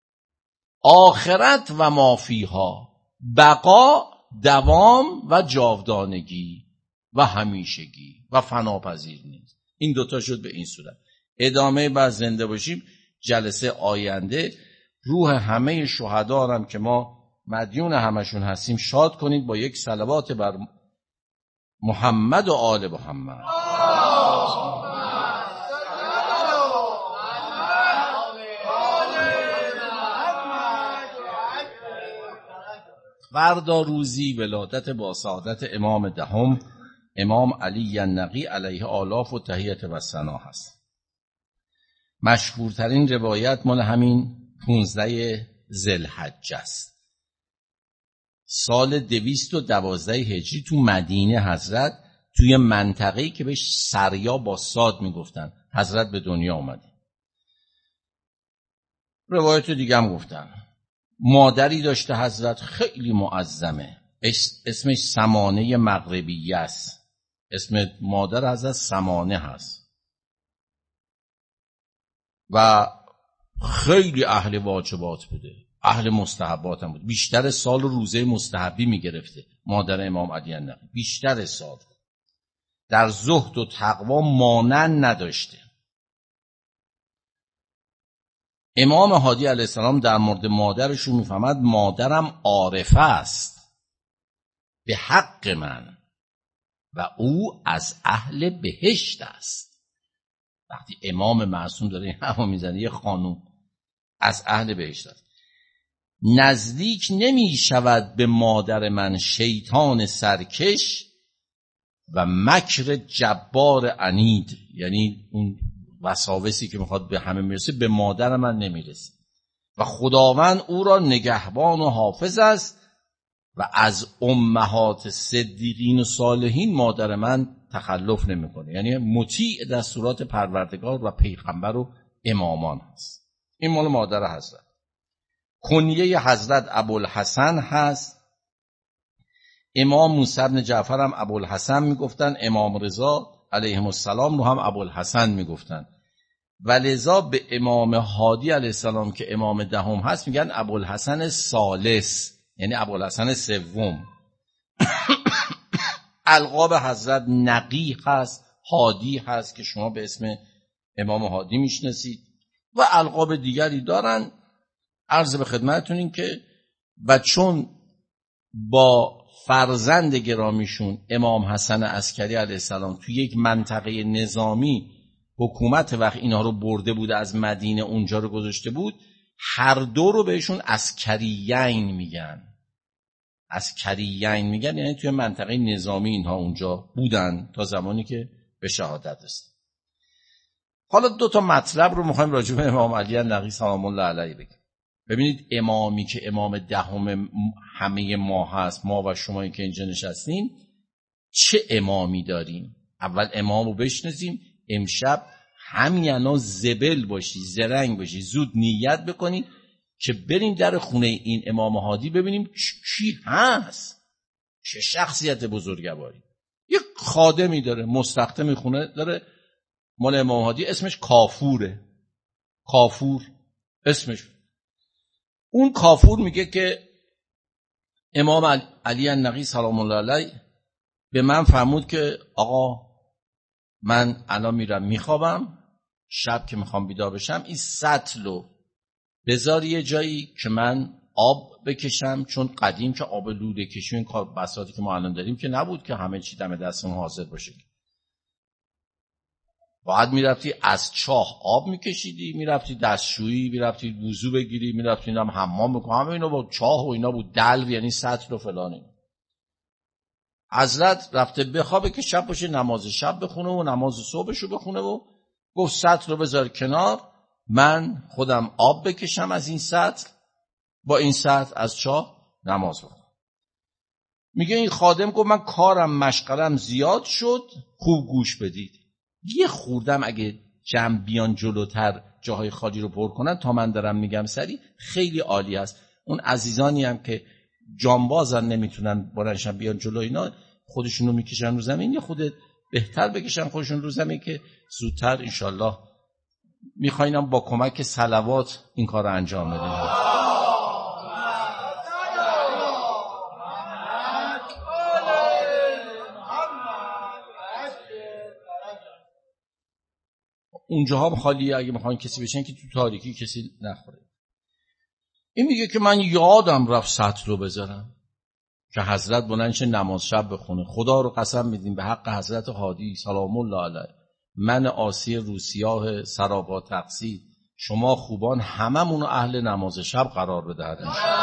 آخرت و ما فیها بقا، دوام و جاودانگی و همیشگی و فناپذیر نیست. این دوتا شد به این صورت. ادامه بعد زنده باشیم جلسه آینده روح همه شهدا هم که ما مدیون همشون هستیم شاد کنید با یک صلوات بر محمد و آل محمد. فردا روزی ولادت با سعادت امام دهم امام علی النقی علیه آلاف و تحیت و ثنا هست. مشهورترین روایت مال همین 15 ذوالحجه است. سال 212 هجری تو مدینه حضرت توی منطقه‌ای که بهش سریا با صاد میگفتن حضرت به دنیا اومده. روایت دیگه هم گفتن. مادری داشته حضرت خیلی معظمه، اسمش سمانه مغربیه است. اسم مادر حضرت سمانه هست و خیلی اهل واجبات بوده، اهل مستحبات هم بود. بیشتر سال روزه مستحبی میگرفته مادر امام علی النقی، بیشتر سال. در زهد و تقوا مانند نداشته. امام هادی علیه السلام در مورد مادرشون میفهمد مادرم عارفه است به حق من و او از اهل بهشت است. وقتی امام معصوم داره این حرفو میزنه، یه خانوم از اهل بهشت است. نزدیک نمی شود به مادر من شیطان سرکش و مکر جبار عنید، یعنی اون وساوسی که میخواد به همه میرسه به مادر من نمیرسه و خداوند او را نگهبان و حافظ است و از امهات صدیقین و صالحین مادر من تخلف نمیکنه، یعنی مطیع دستورات پروردگار و پیغمبر و امامان هست. این مال مادر حضرت. کنیه حضرت ابوالحسن هست. امام موسی بن جعفر هم ابوالحسن میگفتن، امام رضا علیهم السلام رو هم ابوالحسن میگفتن و لذا به امام هادی علیه السلام که امام دهم هست میگن ابوالحسن ثالث، یعنی ابوالحسن سوم. القاب حضرت نقی هست، هادی هست که شما به اسم امام هادی میشناسید و القاب دیگری دارن. عرض به خدمتتون این که و چون با فرزند گرامیشون امام حسن عسکری علیه السلام توی یک منطقه نظامی حکومت وقت اینا رو برده بود از مدینه اونجا رو گذاشته بود، هر دو رو بهشون عسکریین میگن. عسکریین میگن یعنی توی منطقه نظامی اینها اونجا بودن تا زمانی که به شهادت رسیدن. حالا 2 مطلب رو میخوایم راجع به امام علی نقی سلام الله علیه بگیم. ببینید امامی که امام دهم همه ما هست، ما و شمایی که اینجا نشستیم، چه امامی داریم؟ اول امام رو بشناسیم. امشب همین زبل باشی، زرنگ باشی، زود نیت بکنید که بریم در خونه این امام هادی ببینیم کی هست، چه شخصیت بزرگواری. یک خادمی داره، مستخدم خونه داره مال امام هادی، اسمش کافوره. کافور اسمش. اون کافور میگه که امام علی النقی سلام الله علیه به من فرمود که آقا من الان میرم میخوابم، شب که میخوام بیدار بشم این سطلو بذار یه جایی که من آب بکشم، چون قدیم که آب لوله کشی این کار بساطی که ما الان داریم که نبود که همه چی دم دستمون حاضر باشه. باید میرفتی از چاه آب میکشیدی، میرفتی دستشویی، میرفتی وضو بگیری، میرفتی اینم حمام بکنی، همه اینا با چاه و اینا بود، دلو یعنی سطل و فلان. حضرت رفته بخوابه که شب باشه نماز شب بخونه و نماز صبحشو بخونه و گفت سطل رو بذار کنار، من خودم آب بکشم از این سطل، با این سطل از چاه نماز بخونم. میگه این خادم گفت من کارم مشغلم زیاد شد، خوب گوش بدید. یه خوردم اگه جمع بیان جلوتر جاهای خالی رو پر کنن تا من دارم میگم سری خیلی عالی است. اون عزیزانی هم که جانبازن نمیتونن بلندشن بیان جلو، اینا خودشون رو میکشن رو زمین، یا خود بهتر بکشن خودشون رو زمین که زودتر انشالله میخواینم با کمک صلوات این کار رو انجام بدیم. اونجاها هم خالیه، اگه میخواین کسی بشن که تو تاریکی کسی نخوره. این میگه که من یادم رفت سطل رو بذارم که حضرت بلندش نماز شب بخونه. خدا رو قسم میدیم به حق حضرت هادی سلام الله علیه، من عاصی روسیاه سراپا تقصیر، شما خوبان هممونو اهل نماز شب قرار بدهد.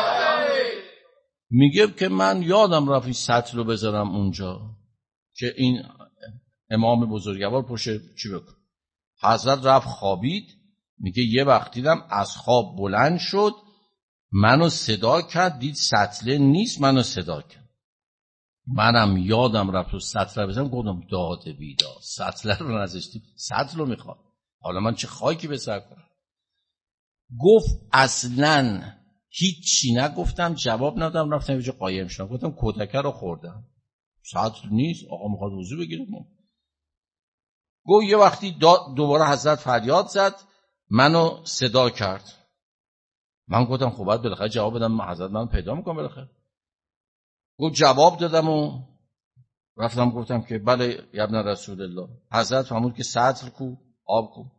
میگه که من یادم رفت این سطل رو بذارم اونجا که این امام بزرگوار پشت چی بکن. حضرت رفت خوابید. میگه یه وقت دیدم از خواب بلند شد، منو صدا کرد، دید سطل نیست، منو صدا کرد. منم یادم رفت و سطل رو بزنم، گفتم داد بیداد، سطل رو نذاشتیم، سطل رو میخواد، حالا من چه خاکی به سر کنم. گفت اصلا هیچی نگفتم، جواب ندادم، رفتم یه جا قایم شدم، گفتم کتکه رو خوردم، سطل نیست، آقا میخواد وضو بگیره. گفت یه وقتی دوباره حضرت فریاد زد، منو صدا کرد. من گفتم خب باید بالاخره جواب بدم، حضرت منو پیدا میکنم بالاخره. گفت جواب دادم و رفتم گفتم که بله یا ابن رسول الله. حضرت فرمود که سطل کو، آب کو.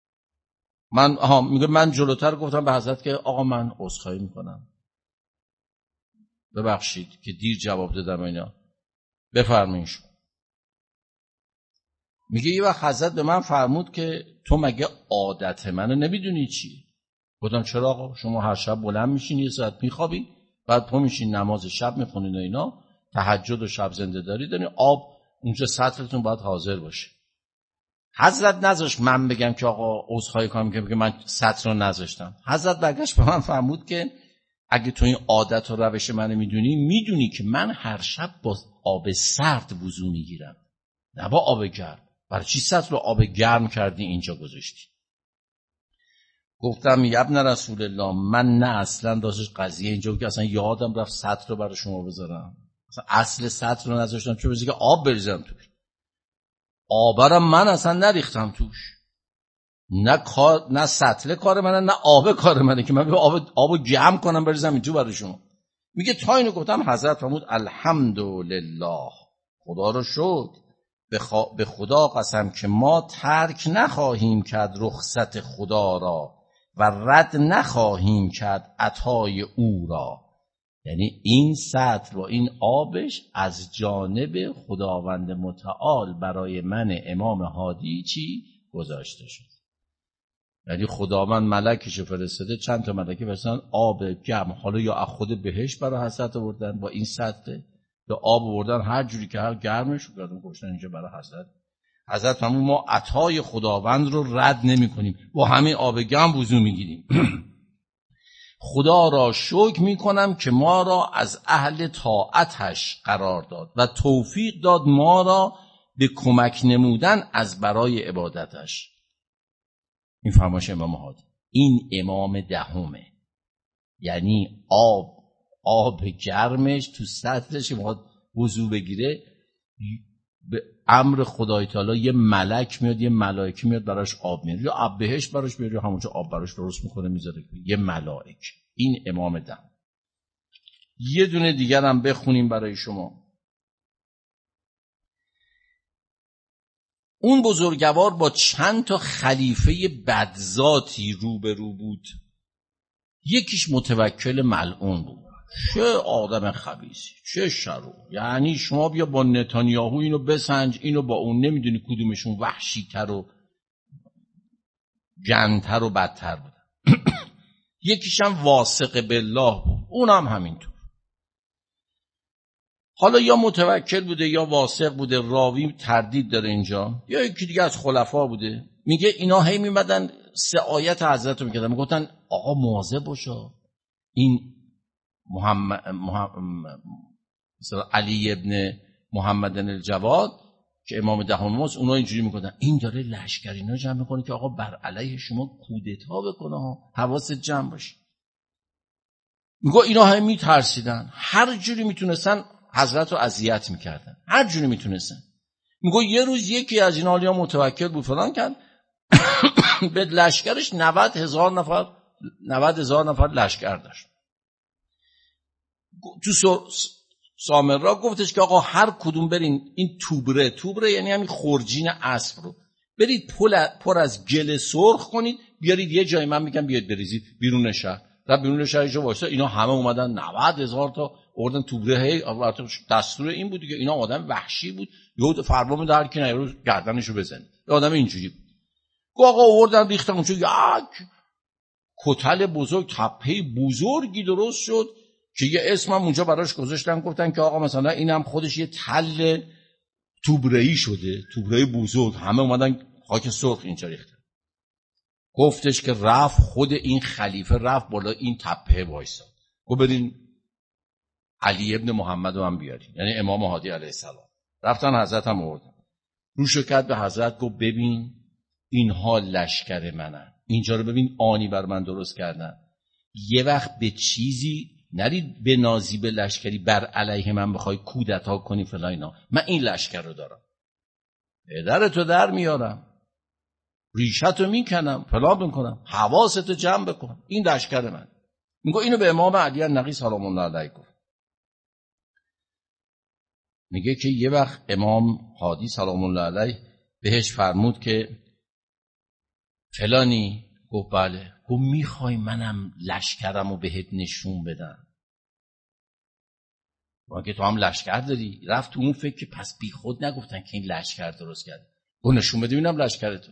میگه من جلوتر گفتم به حضرت که آقا من عذرخواهی میکنم، ببخشید که دیر جواب دادم اینا، بفرمایید. میگه یه وقت حضرت به من فرمود که تو مگه عادت منو نمیدونی چی؟ گفتم چرا آقا؟ شما هر شب بلند میشین یه ساعت میخوابین، بعد پا میشین نماز شب میخونین و اینا، تهجد و شب زنده داری دارین، آب اونجا سطرتون باید حاضر باشه. حضرت نذاشت من بگم که آقا عذرخواهی کنم که من سطر رو نذاشتم. حضرت برگشت به من فرمود که اگه تو این عادت و روش منو میدونی که من هر شب با آب سرد وضو میگیرم، نه با آب گرم. برای چی سطر رو آب گرم کردی اینجا گذاشتی؟ گفتم ابن رسول الله، من نه اصلا داشت قضیه اینجا که اصلا یادم رفت سطر رو برای شما بذارم، اصل سطر رو نذاشتم چون بذاری که آب بریزم توش. آبرم من اصلا نریختم توش، نه سطل کار منه نه آب کار منه که من آبو جمع کنم بریزم این تو برای شما. میگه تا اینو گفتم حضرت فرمود الحمدلله، خدا رو شکر، به خدا قسم که ما ترک نخواهیم کرد رخصت خدا را و رد نخواهیم کرد عطای او را. یعنی این سطر و این آبش از جانب خداوند متعال برای من امام هادی چی گذاشته شد. یعنی خداوند ملکش فرستاده، چند تا ملکه فرستادن آب گرم، حالا یا از خود بهشت برای حضرت آوردن با این سطر، یا آب آوردن هر جوری که هر گرمش کردن گذاشتن اینجا برای حضرت همون ما عطای خداوند رو رد نمی کنیم، با همین آب گرم وضو میگیریم. خدا را شکر می کنم که ما را از اهل طاعتش قرار داد و توفیق داد ما را به کمک نمودن از برای عبادتش. این فرمایش امام هادی. این امام دهمه، یعنی آب گرمش تو سطرش میخواد وضو بگیره، به امر خدای تعالی یه ملک میاد، یه ملائکه میاد براش آب میاره، یا آب بهشت براش میاره، یا همونجا آب براش درست میکنه میذاره یه ملائک. این امام دهم. یه دونه دیگر هم بخونیم برای شما. اون بزرگوار با چند تا خلیفه بدذاتی روبرو بود. یکیش متوکل ملعون بود، چه آدم خبیثی، چه شرو. یعنی شما بیا با نتانیاهو اینو بسنج، اینو با اون، نمیدونی کدومشون وحشی‌تر و گندتر و بدتر بود. یکیش هم واثق بالله بود، اونم همینطور. حالا یا متوکل بوده یا واثق بوده، راوی تردید داره اینجا، یا یکی دیگه از خلفا بوده. میگه اینا هی میمدن 3 آیت حضرت رو میکردن، میگفتن آقا مواظب باشه، این مثلا علی ابن محمد الجواد که امام دهم است، اونا اینجوری میگفتن این داره لشکر اینا جمع میکنه که آقا بر علیه شما کودتا بکنه، حواست جمع باشه. میگه اینا هم میترسیدن، هر جوری میتونستن حضرت رو اذیت میکردن، هر جوری میتونستن. میگه یه روز یکی از این عالیا متوکل بود فلان کرد، به لشکرش 90,000 نفر لشکر داشت. تو سامرا گفتش که آقا هر کدوم برین این توبره یعنی همین خورجین اسب رو برید پر از گل سرخ کنید، بیارید یه جای، من میگم بیاید بریزید بیرون شهر. رفت بیرون شهر جو واسه اینا همه اومدن 90,000 تا آوردن توبره. دستور این بود که اینا آدم وحشی بود، یهو فرمان در کی نه روز گردنشو بزنه، یه آدم اینجوری بود. آقا آوردن ریختن اونجا، یک کتل بزرگ، تپه بزرگی درست شد که یه اسمم اونجا براش گذاشتن، گفتن که آقا مثلا اینم خودش یه تل توبره‌ای شده، توبره بزرگ. همه اومدن خاک سرخ اینجا ریختن. گفتش که رفت خود این خلیفه رفت بالا این تپه وایساد، گفت برین علی ابن محمد رو هم بیارین، یعنی امام هادی علیه السلام. رفتن حضرت هم آوردن، روشو کرد به حضرت، گفت ببین اینها لشکر منن، اینجا رو ببین آنی بر من درست کردن، یه وقت به چیزی نرید به نازی به لشکری بر علیه من بخوای کودتا کنی فلان اینا. من این لشکر رو دارم، پدرتو در میارم، ریشتو میکنم، فلان میکنم، حواستو جمع بکن، این لشکر من. میگه اینو به امام علی النقی سلام الله علیه گفت. میگه که یه وقت امام هادی سلام الله علیه بهش فرمود که فلانی. گفت بله. گفت میخوای منم لشکرمو بهت نشون بدم؟ که تو هم لشکر داری. رفت تو اون فکر که پس بی خود نگفتن که این لشکر درست کرد، او نشون بده ببینم لشکرتو.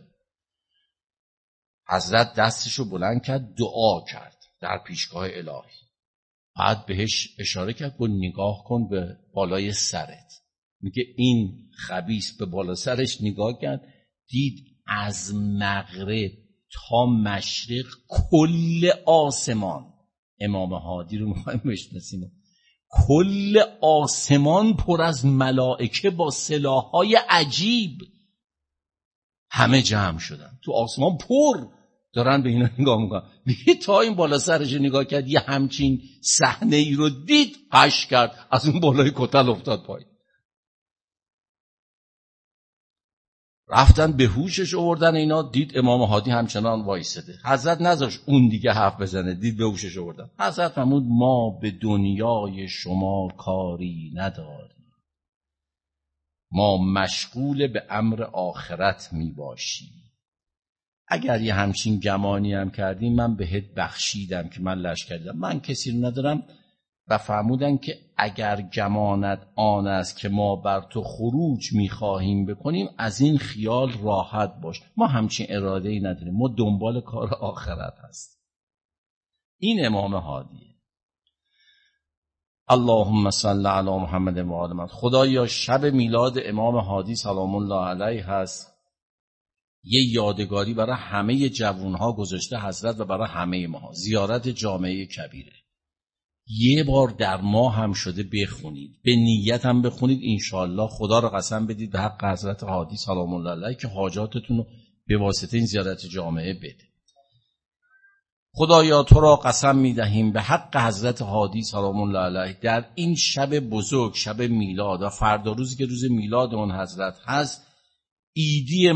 حضرت دستشو بلند کرد، دعا کرد در پیشگاه الهی. بعد بهش اشاره کرد، گفت نگاه کن به بالای سرت. میگه این خبیث به بالا سرش نگاه کرد، دید از مغرب تا مشرق کل آسمان، امام هادی رو میخوایم بشناسیم، کل آسمان پر از ملائکه با سلاح‌های عجیب، همه جمع شدن تو آسمان، پر دارن به اینا نگاه میکنن. دیگه تا این بالا سرش نگاه کرد، یه همچین صحنه ای رو دید، قش کرد، از اون بالای کتل افتاد پایین. رفتن به هوشش آوردن اینا، دید امام هادی همچنان وایساده. حضرت نذاشت اون دیگه حرف بزنه، دید به هوشش آوردن. حضرت فرمود ما به دنیای شما کاری نداریم، ما مشغول به امر آخرت می باشیم. اگر یه همچین گمانی هم کردیم من بهت بخشیدم که من لشکر دیدم، من کسی رو ندارم. و فرمودن که اگر گمانت آن است که ما بر تو خروج می‌خواهیم بکنیم، از این خیال راحت باش، ما همچین اراده‌ای نداریم، ما دنبال کار آخرت هست. این امام هادیه. اللهم صل علی محمد و آل محمد. خدایا شب میلاد امام هادی سلام الله علیه هست، یه یادگاری برای همه جوانها گذاشته حضرت و برای همه ما، زیارت جامعه کبیره. یه بار در ماه هم شده بخونید، به نیت هم بخونید، انشاءالله خدا رو قسم بدید به حق حضرت هادی سلام الله علیه که حاجاتتون رو به واسطه این زیارت جامعه بده. خدایا تو را قسم میدهیم به حق حضرت هادی سلام الله علیه در این شب بزرگ، شب میلاد و فردا روزی که روز میلاد اون حضرت هست، عیدی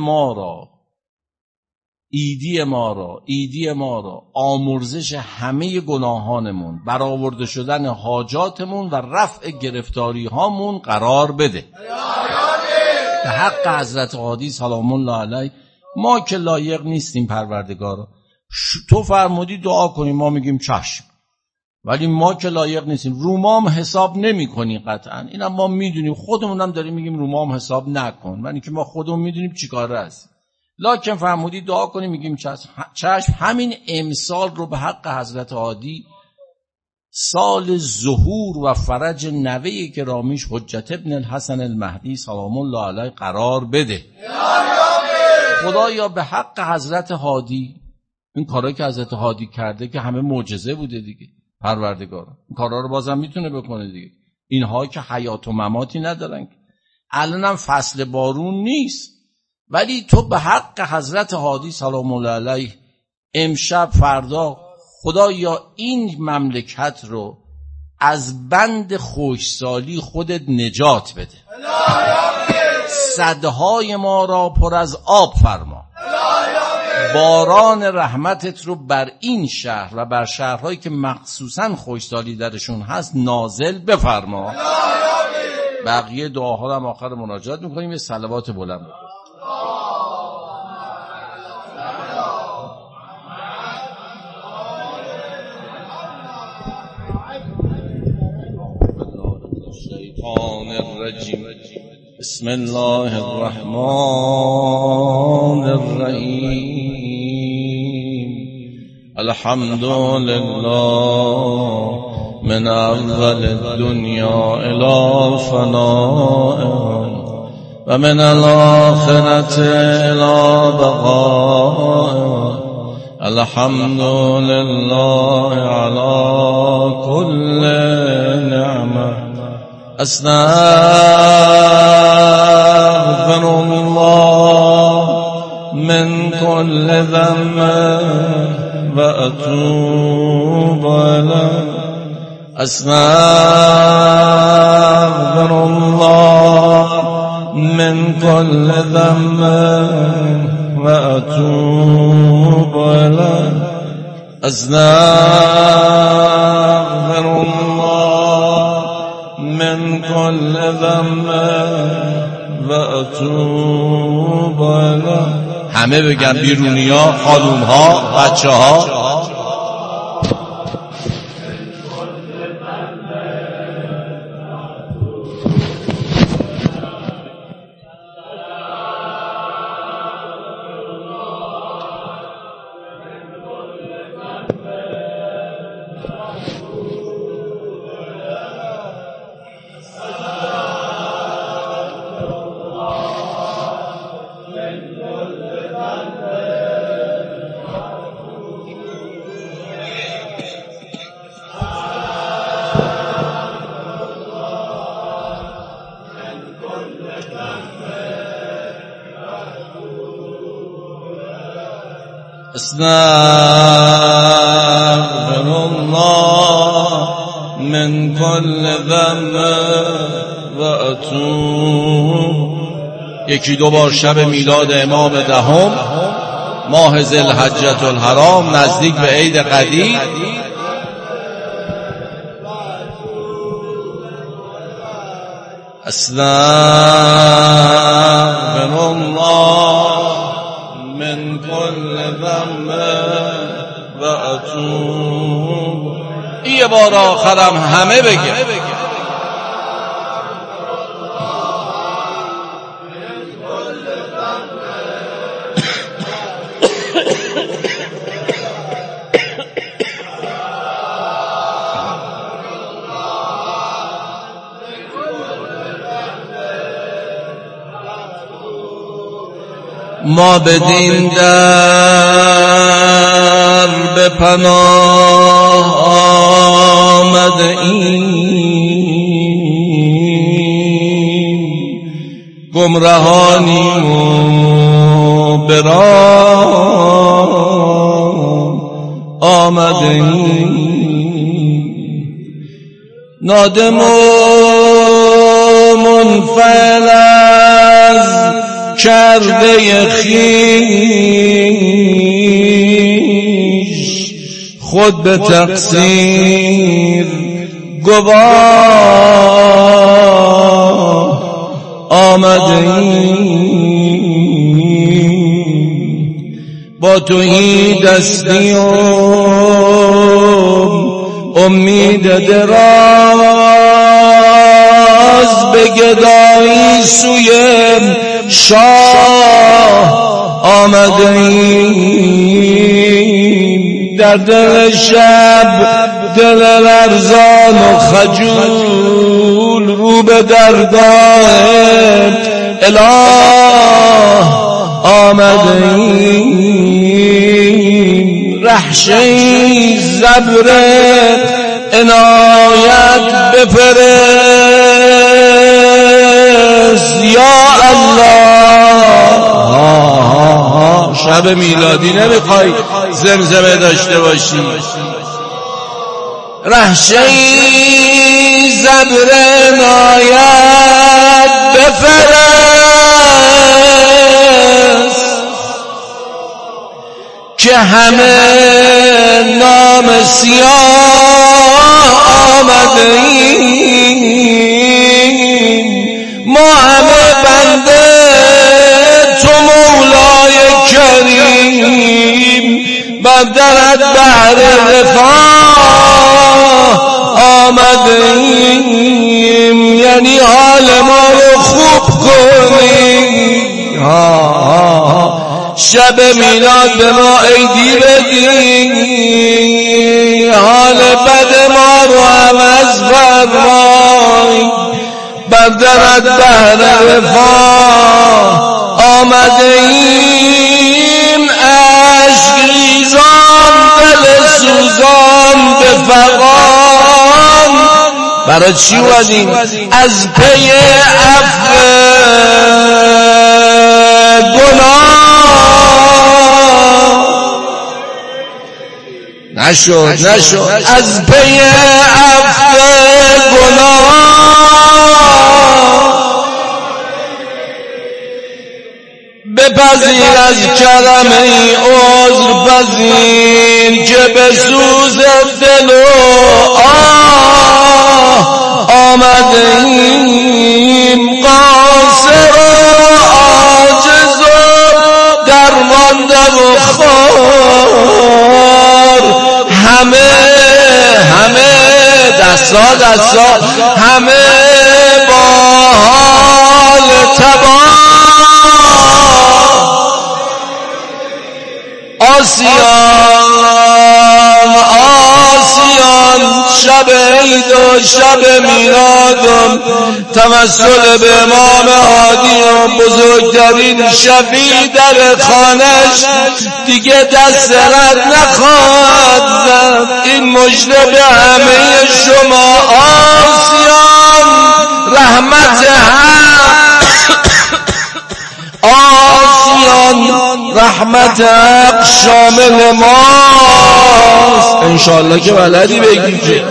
ما را آمرزش همه گناهانمون، برآورده شدن حاجاتمون و رفع گرفتاری هامون قرار بده به حق حضرت هادی سلام الله علیه. ما که لایق نیستیم پروردگارا، تو فرمودی دعا کنیم، ما میگیم چشم، ولی ما که لایق نیستیم. رومام حساب نمی کنی قطعا، اینم ما میدونیم، خودمونم داریم میگیم رومام حساب نکن، ولی که ما خودمون میدونیم چی کاره است. لکن فرمودی دعا کنیم، میگیم چشم. همین امسال رو به حق حضرت هادی، سال ظهور و فرج نوه گرامیش حجت ابن الحسن المهدی سلام الله علیه قرار بده. خدایا به حق حضرت هادی، این کارا که حضرت هادی کرده که همه معجزه بوده دیگه، پروردگار این کارا رو بازم میتونه بکنه دیگه. اینها که حیات و مماتی ندارن، الانم فصل بارون نیست، ولی تو به حق حضرت هادی سلام الله علیه امشب فردا خدایا این مملکت رو از بند خشکسالی خودت نجات بده، سدهای ما را پر از آب فرما، باران رحمتت رو بر این شهر و بر شهرهایی که مخصوصاً خشکسالی درشون هست نازل بفرما. بقیه دعاها هم آخر مناجات میکنیم، یه صلوات بلند بکنیم. بسم الله الرحمن الرحیم. الحمد لله من اول الدنیا الى فناء و من الاخرة الى بقاء. الحمد لله على كل نعمة. استغفر الله من كل ذنب واتوب الیه. استغفر الله من كل ذنب واتوب الیه. استغفر الله من كل ذنب واتوب الیه. همه بگن، بیرونیا، خانومها، بچه‌ها. استغفر الله من كل ذنب و اتوب. یکی دو بار شب میلاد امام دهم ماه ذوالحجة الحرام نزدیک به عید قدیر، استغفر الله من كل ذنب و اتوب. یه بار آخرم همه بگه. ما بدین در به پناه آمده ایم، گمرهانیم و به راه آمده ایم، نادم و منفعل از کرده خویش، خود به تقصیر گواه آمده ایم، با توحید دستی و امید دراز به گدایی سوی شاه آمده ایم، در دل شب دل لرزان و خجول رو به درگاه اله آمده ایم، رهشه‌ای زبر عنایت بفرست یا الله. شب میلادی نمیخوای زمزمه داشته باشی، رهشه‌ای زبر عنایت بفرست که همه نام سیاه آمده ایم، ما همه بنده تو مولای کریم، بر درت بهر رفاه آمده ایم، یعنی حال ما رو خوب کنی، شب میلاد به ما عیدی بدی، حال بد ما رو عوض فرمای، بر درت بهر رفاه آمده ایم، عشق ریزان دل سوزان به فغان، برای چی اومدیم؟ از پی عفو گناه نشد از پی عفو گناه بپذیر از کرم ای عذر پذیر که بسوز دل و آه آمده ایم، قاصر و عاجز و درمانده و خوار، همه دستا همه با حال تباه، آسیان شب عید و شب میلادم توسل به امام هادی و بزرگترین شفیع در خانش دیگه دست رد نخواهد زد. این مژده به همه شما آسیان، رحمت حق آسیان، رحمت رحمت حق شامل ماست. انشاءالله که بلدی بگی که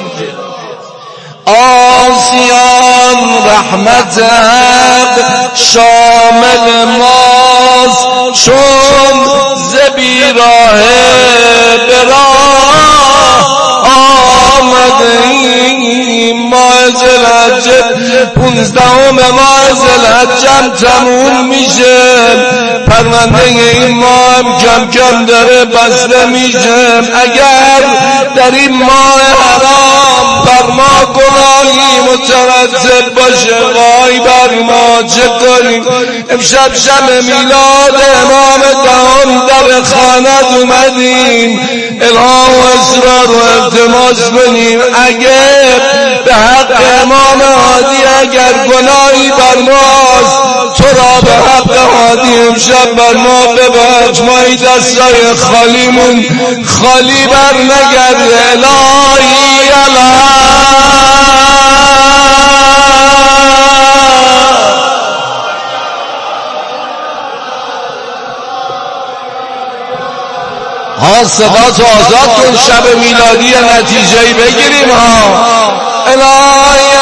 آسیان رحمت حق شامل ماست، چون زبیراه براه آمدیم. ماه ذوالحجه 15 ماه ذوالحجه تموم میشه، پرونده این ماه هم کم کم داره بسته میشه. اگر در این ماه حرام بر ما گناهی مترتب باشه وای بر ما چه کنیم؟ امشب شب میلاد امام دهم در خانه اومدیم، الهام و اصرار و التماس کنیم اگر به حق امام هادی اگر گناهی بر ماست تو را به حق هادی امشب بر ما ببخش، ما این دستای خالیمون خالی بر نگرده. الهی ها صدا تو آزاد کن، شب میلادی نتیجه‌ای بگیریم ها. الهی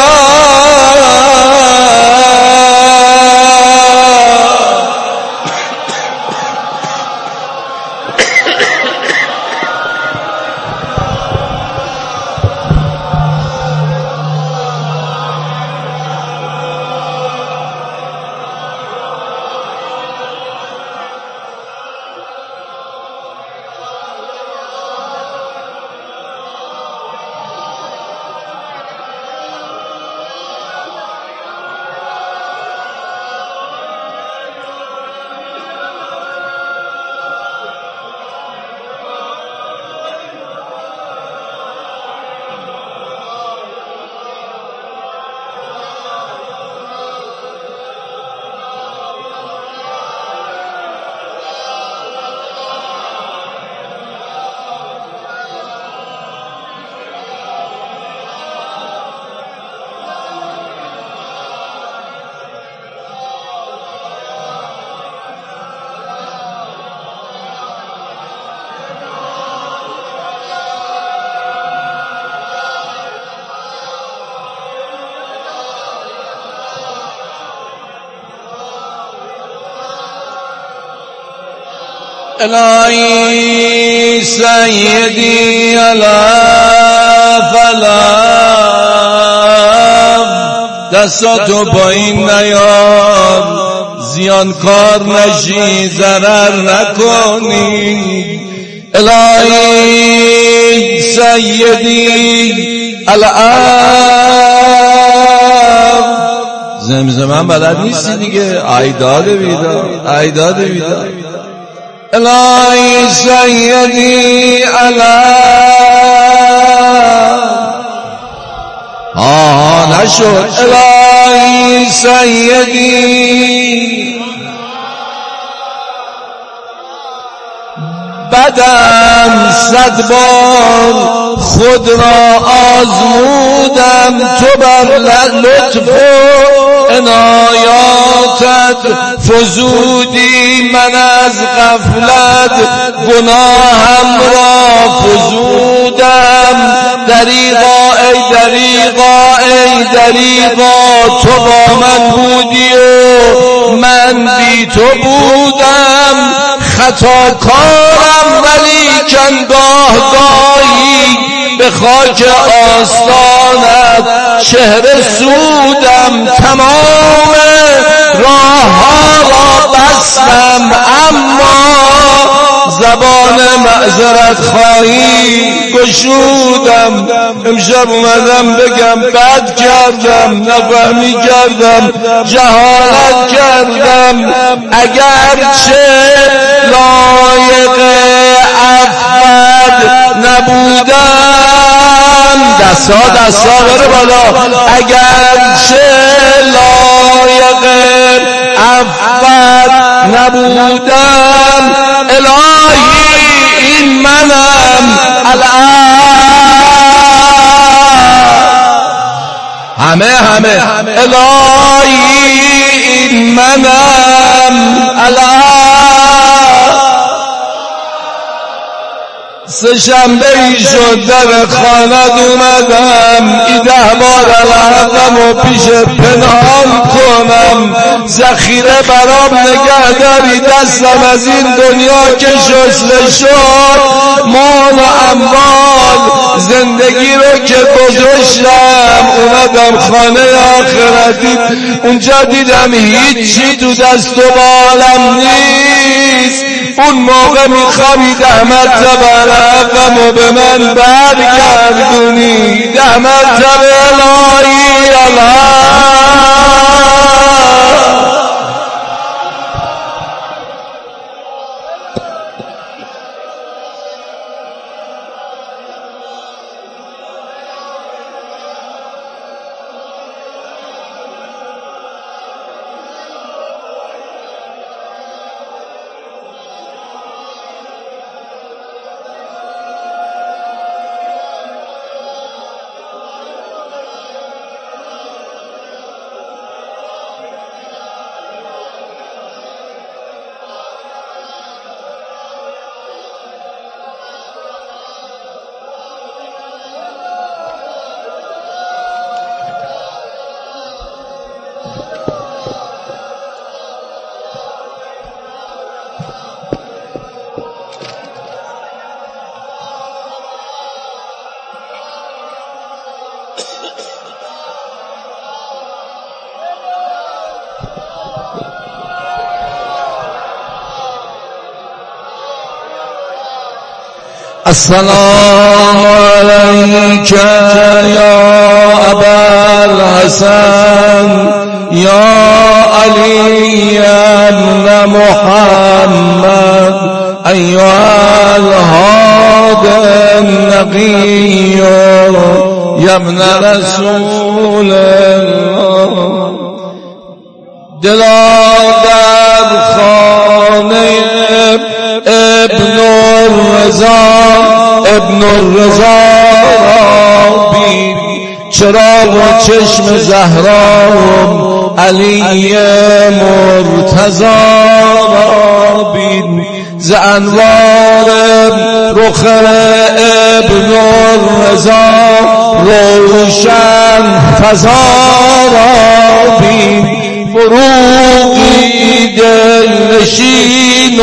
الهی سیدی علی فلم، دستاتو پایین نیار، زیانکار نشی ضرر نکنی. الهی سیدی علی زمزمه بلد نیستی دیگه، ایداد بیداد. الهی سیدی علی نشد. الهی سیدی بدم 100 بار خود را آزمودم، تو بر لطف و عنایاتت فزودی، من از غفلت گناهم را فزودم. دریغا ای دریغا تو با من بودی و من بی تو بودم. خطاکارم ولیکن گاهی به خاک آستانت چهره سودم. تمام راه ها را بستم اما زبان معذرت خواهی گشودم. امشب اومدم بگم بد کردم، نفهمی کردم، جهالت کردم، اگرچه لایق عفوت نبودم. دستا بره بالا. اگرچه لایق عفوت نبودم، الهی این منم الان همه الهی این منم الان شنبه ای شد در خانه اومدم، 10 بار الحقم و پیش پنهان کنم، ذخیره برام نگه داری، دستم از این دنیا که شسته شد، مال و اموال زندگی رو که گذاشتم اومدم خانه آخرتی، اونجا دیدم هیچی تو دست و بالم نیست. اون موقع میخوام 10 مرتبه رقم و به من برگردونی، 10 مرتبه الهی الله. السلام عليك يا أبا الحسن يا علي بن محمد أيها الهادي النقي يا ابن رسول الله. دلا در خانه ابن الرضا بید، چراغ و چشم زهرا علی مرتضی بید، ز انوار رخ ابن الرضا روشن فضا بید، فروغی دلنشین و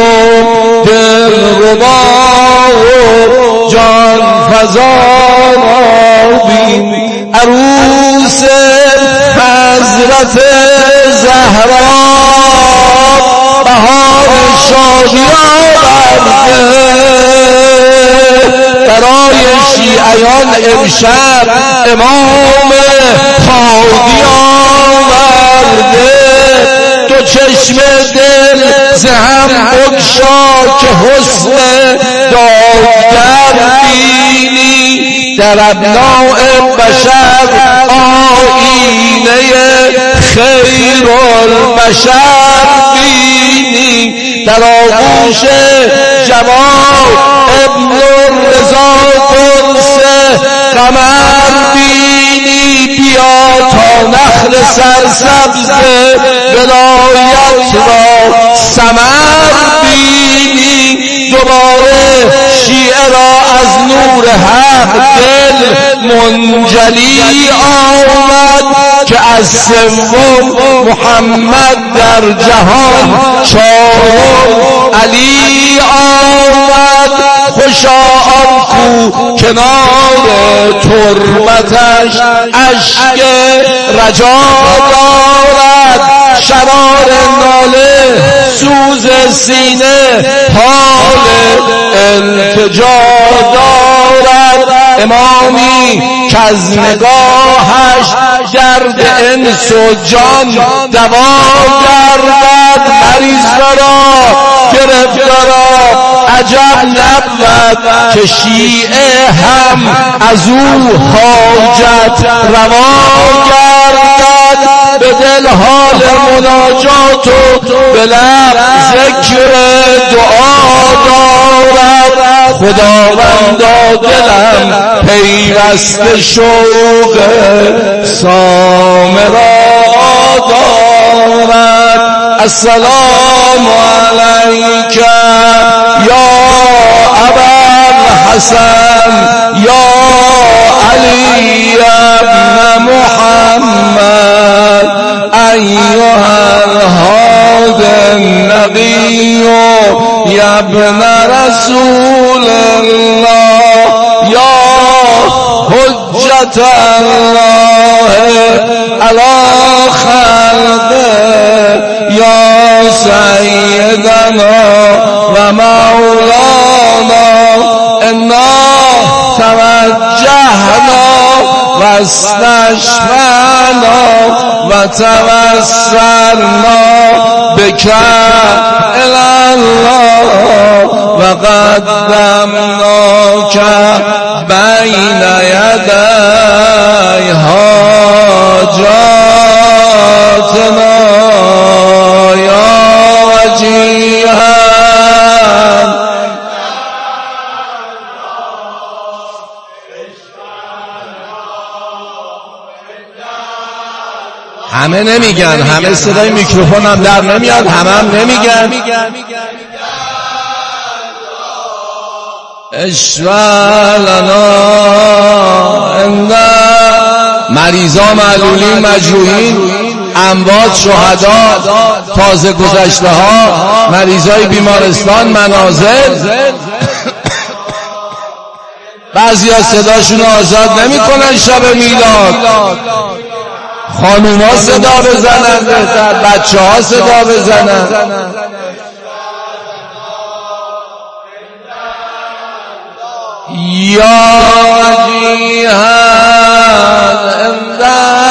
دلربا و جان فضا بین، عروس حضرت زهرا بهار شادی آورده، برای شیعیان امشب امام هادی آورده، تو چشم دل زهم بگشا که حسن دادگر بینی، در ابناء بشر آینه خیر البشر بینی، در آغوش جمال ابن الرضا قرص قمر بینی، بیا تا نخل سرسبز ولایت را ثمر بینی، دوباره شیعه را از نور حق دل منجلی آمد، که از سوم محمد در جهان چهارم علی آمد، خوشا آن کو کنار تربتش اشک رجا دارد، شرار ناله سوز سینه حال التجا دارد، امامی که از نگاهش درد انس و جان دوا گردد، مریض را گرفتارا عجب نبود که شیعه هم از او حاجت روا گردد، به دل حال مناجات و به لب ذکر دعا دارد، خداوندا دلم پیوسته شوق سامرا دارد. السلام علیک یا ابا الحسن یا علی ابن محمد ایها الهادی النقی یا ابن رسول الله یا حجت الله علی خلقه یا سیدنا و مولانا انا توجهنا و استشفعنا و توسلنا بک الی الله و قدمناک بین یدی حاجاتنا یا وجیها. همه نمیگن، همه صدای میکروفون هم در نمیاد، هم نمیگن. اشوالنا مریضا، معلولین، مجروحین، اموات، شهدا، تازه گذشته ها، مریضای بیمارستان، منازل. بعضی ها صداشون آزاد نمی کنن شب میلاد، خانوما صدا بزنن، بچه ها صدا بزنن. یا جیهان عند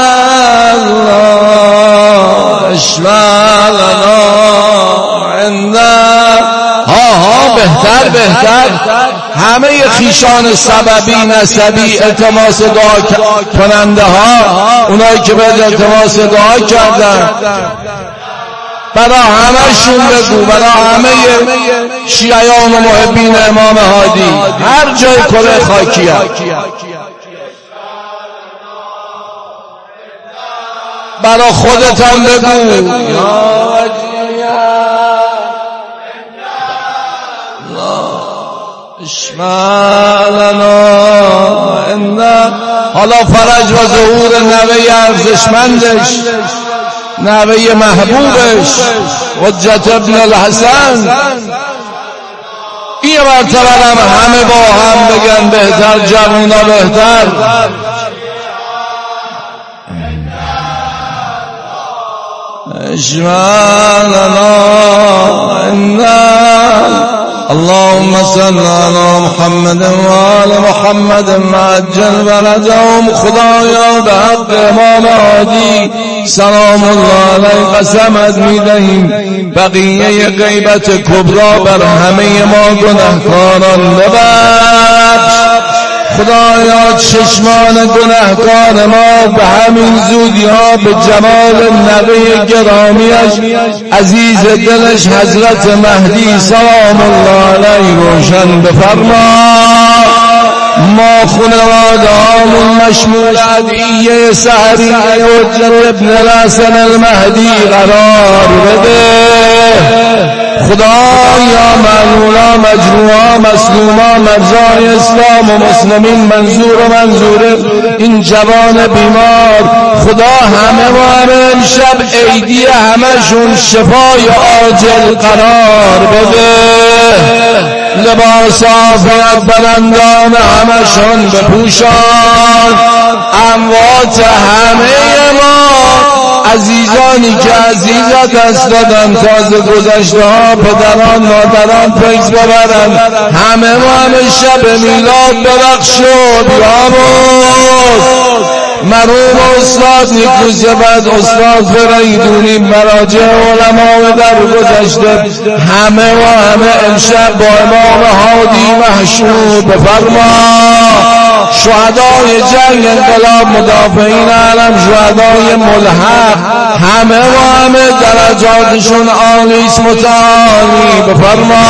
الله اشمالنا عند ها بهتر همه خیشان سببی نسبی التماس دعا کننده ها، اونایی که به التماس دعا کردن برای همه شون بگو، برای همه شیعیان و محبین امام هادی هر جای کره خاکی هست. برای خودت هم بگو اشمالنا. حالا فرج و ظهور نوه ارزشمندش، نوه محبوبش حجت ابن الحسن، این مرتبه همه با هم بگن بهتر، جوونا بهتر. اشمالنا اللهم صل على محمد و آل محمد عجل فرجهم. خدایا به حق امام هادی سلام الله علیه قسمت میدهیم بقیه غیبت کبرا بر همه ما گناهکاران ببخش. خدایا چشمان گناهکار ما به همین زودی ها به جمال نوه گرامیش عزیز دلش حضرت مهدی سلام الله علیه روشن بفرما. ما خانواده‌هامون مشمول ادعیه سحری حجت ابن الحسن المهدی قرار بده. خدایا معلولا، مجروحا، مظلوما، مرزای اسلام و مسلمین منظور و منظوره این جوان بیمار، خدا همه و همه امشب عیدی همشون شفای عاجل قرار بده. لباس عافیت برندان همشون بپوشان. اموات همه ما، عزیزانی که عزیزت است دادن، تازه گذشته ها، پدران، مادران فیض ببرن. همه ما همه شب میلاد ببخشو بیاموز. مرحوم استاد نیکوزبد، استاد فریدونی، مراجع علما در گذشته همه و همه امشب با امام هادی محشور بفرما. شهدای جنگ، انقلاب، مدافعین علم، شهدای ملحق همه و همه درجاتشون عالیست متعالی بفرما.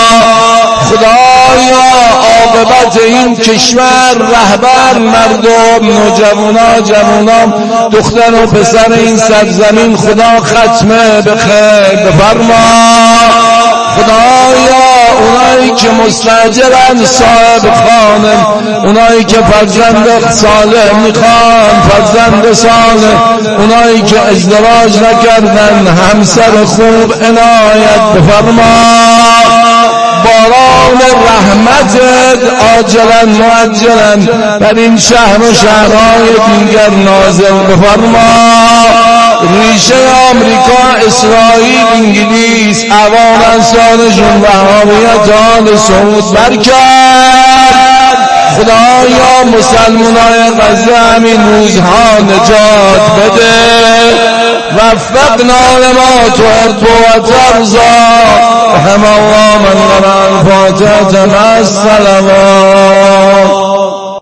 خدایا عاقبت این کشور، رهبر، مردم، نوجوانا، جوانان، دختر و پسر این سرزمین خدا ختمه به خیر بفرما. خدایا اونایی که مستاجرن صاحب خانه، اونایی که فرزند صالح میخوان فرزند صالح، اونایی که ازدواج نکردن همسر خوب عنایت بفرما، باران رحمتت عاجلا مؤجلا در این شهر و شهرهای دیگر نازل بفرما. ریشه آمریکا، اسرائیل، انگلیس، عوام انصارشون و حامیت آل سعود برکرد. خدایا مسلمانای غزه همین روزها نجات بده. وفقنا لما تحب و ترضى. رحم الله من قرأ الفاتحة مع الصلوات.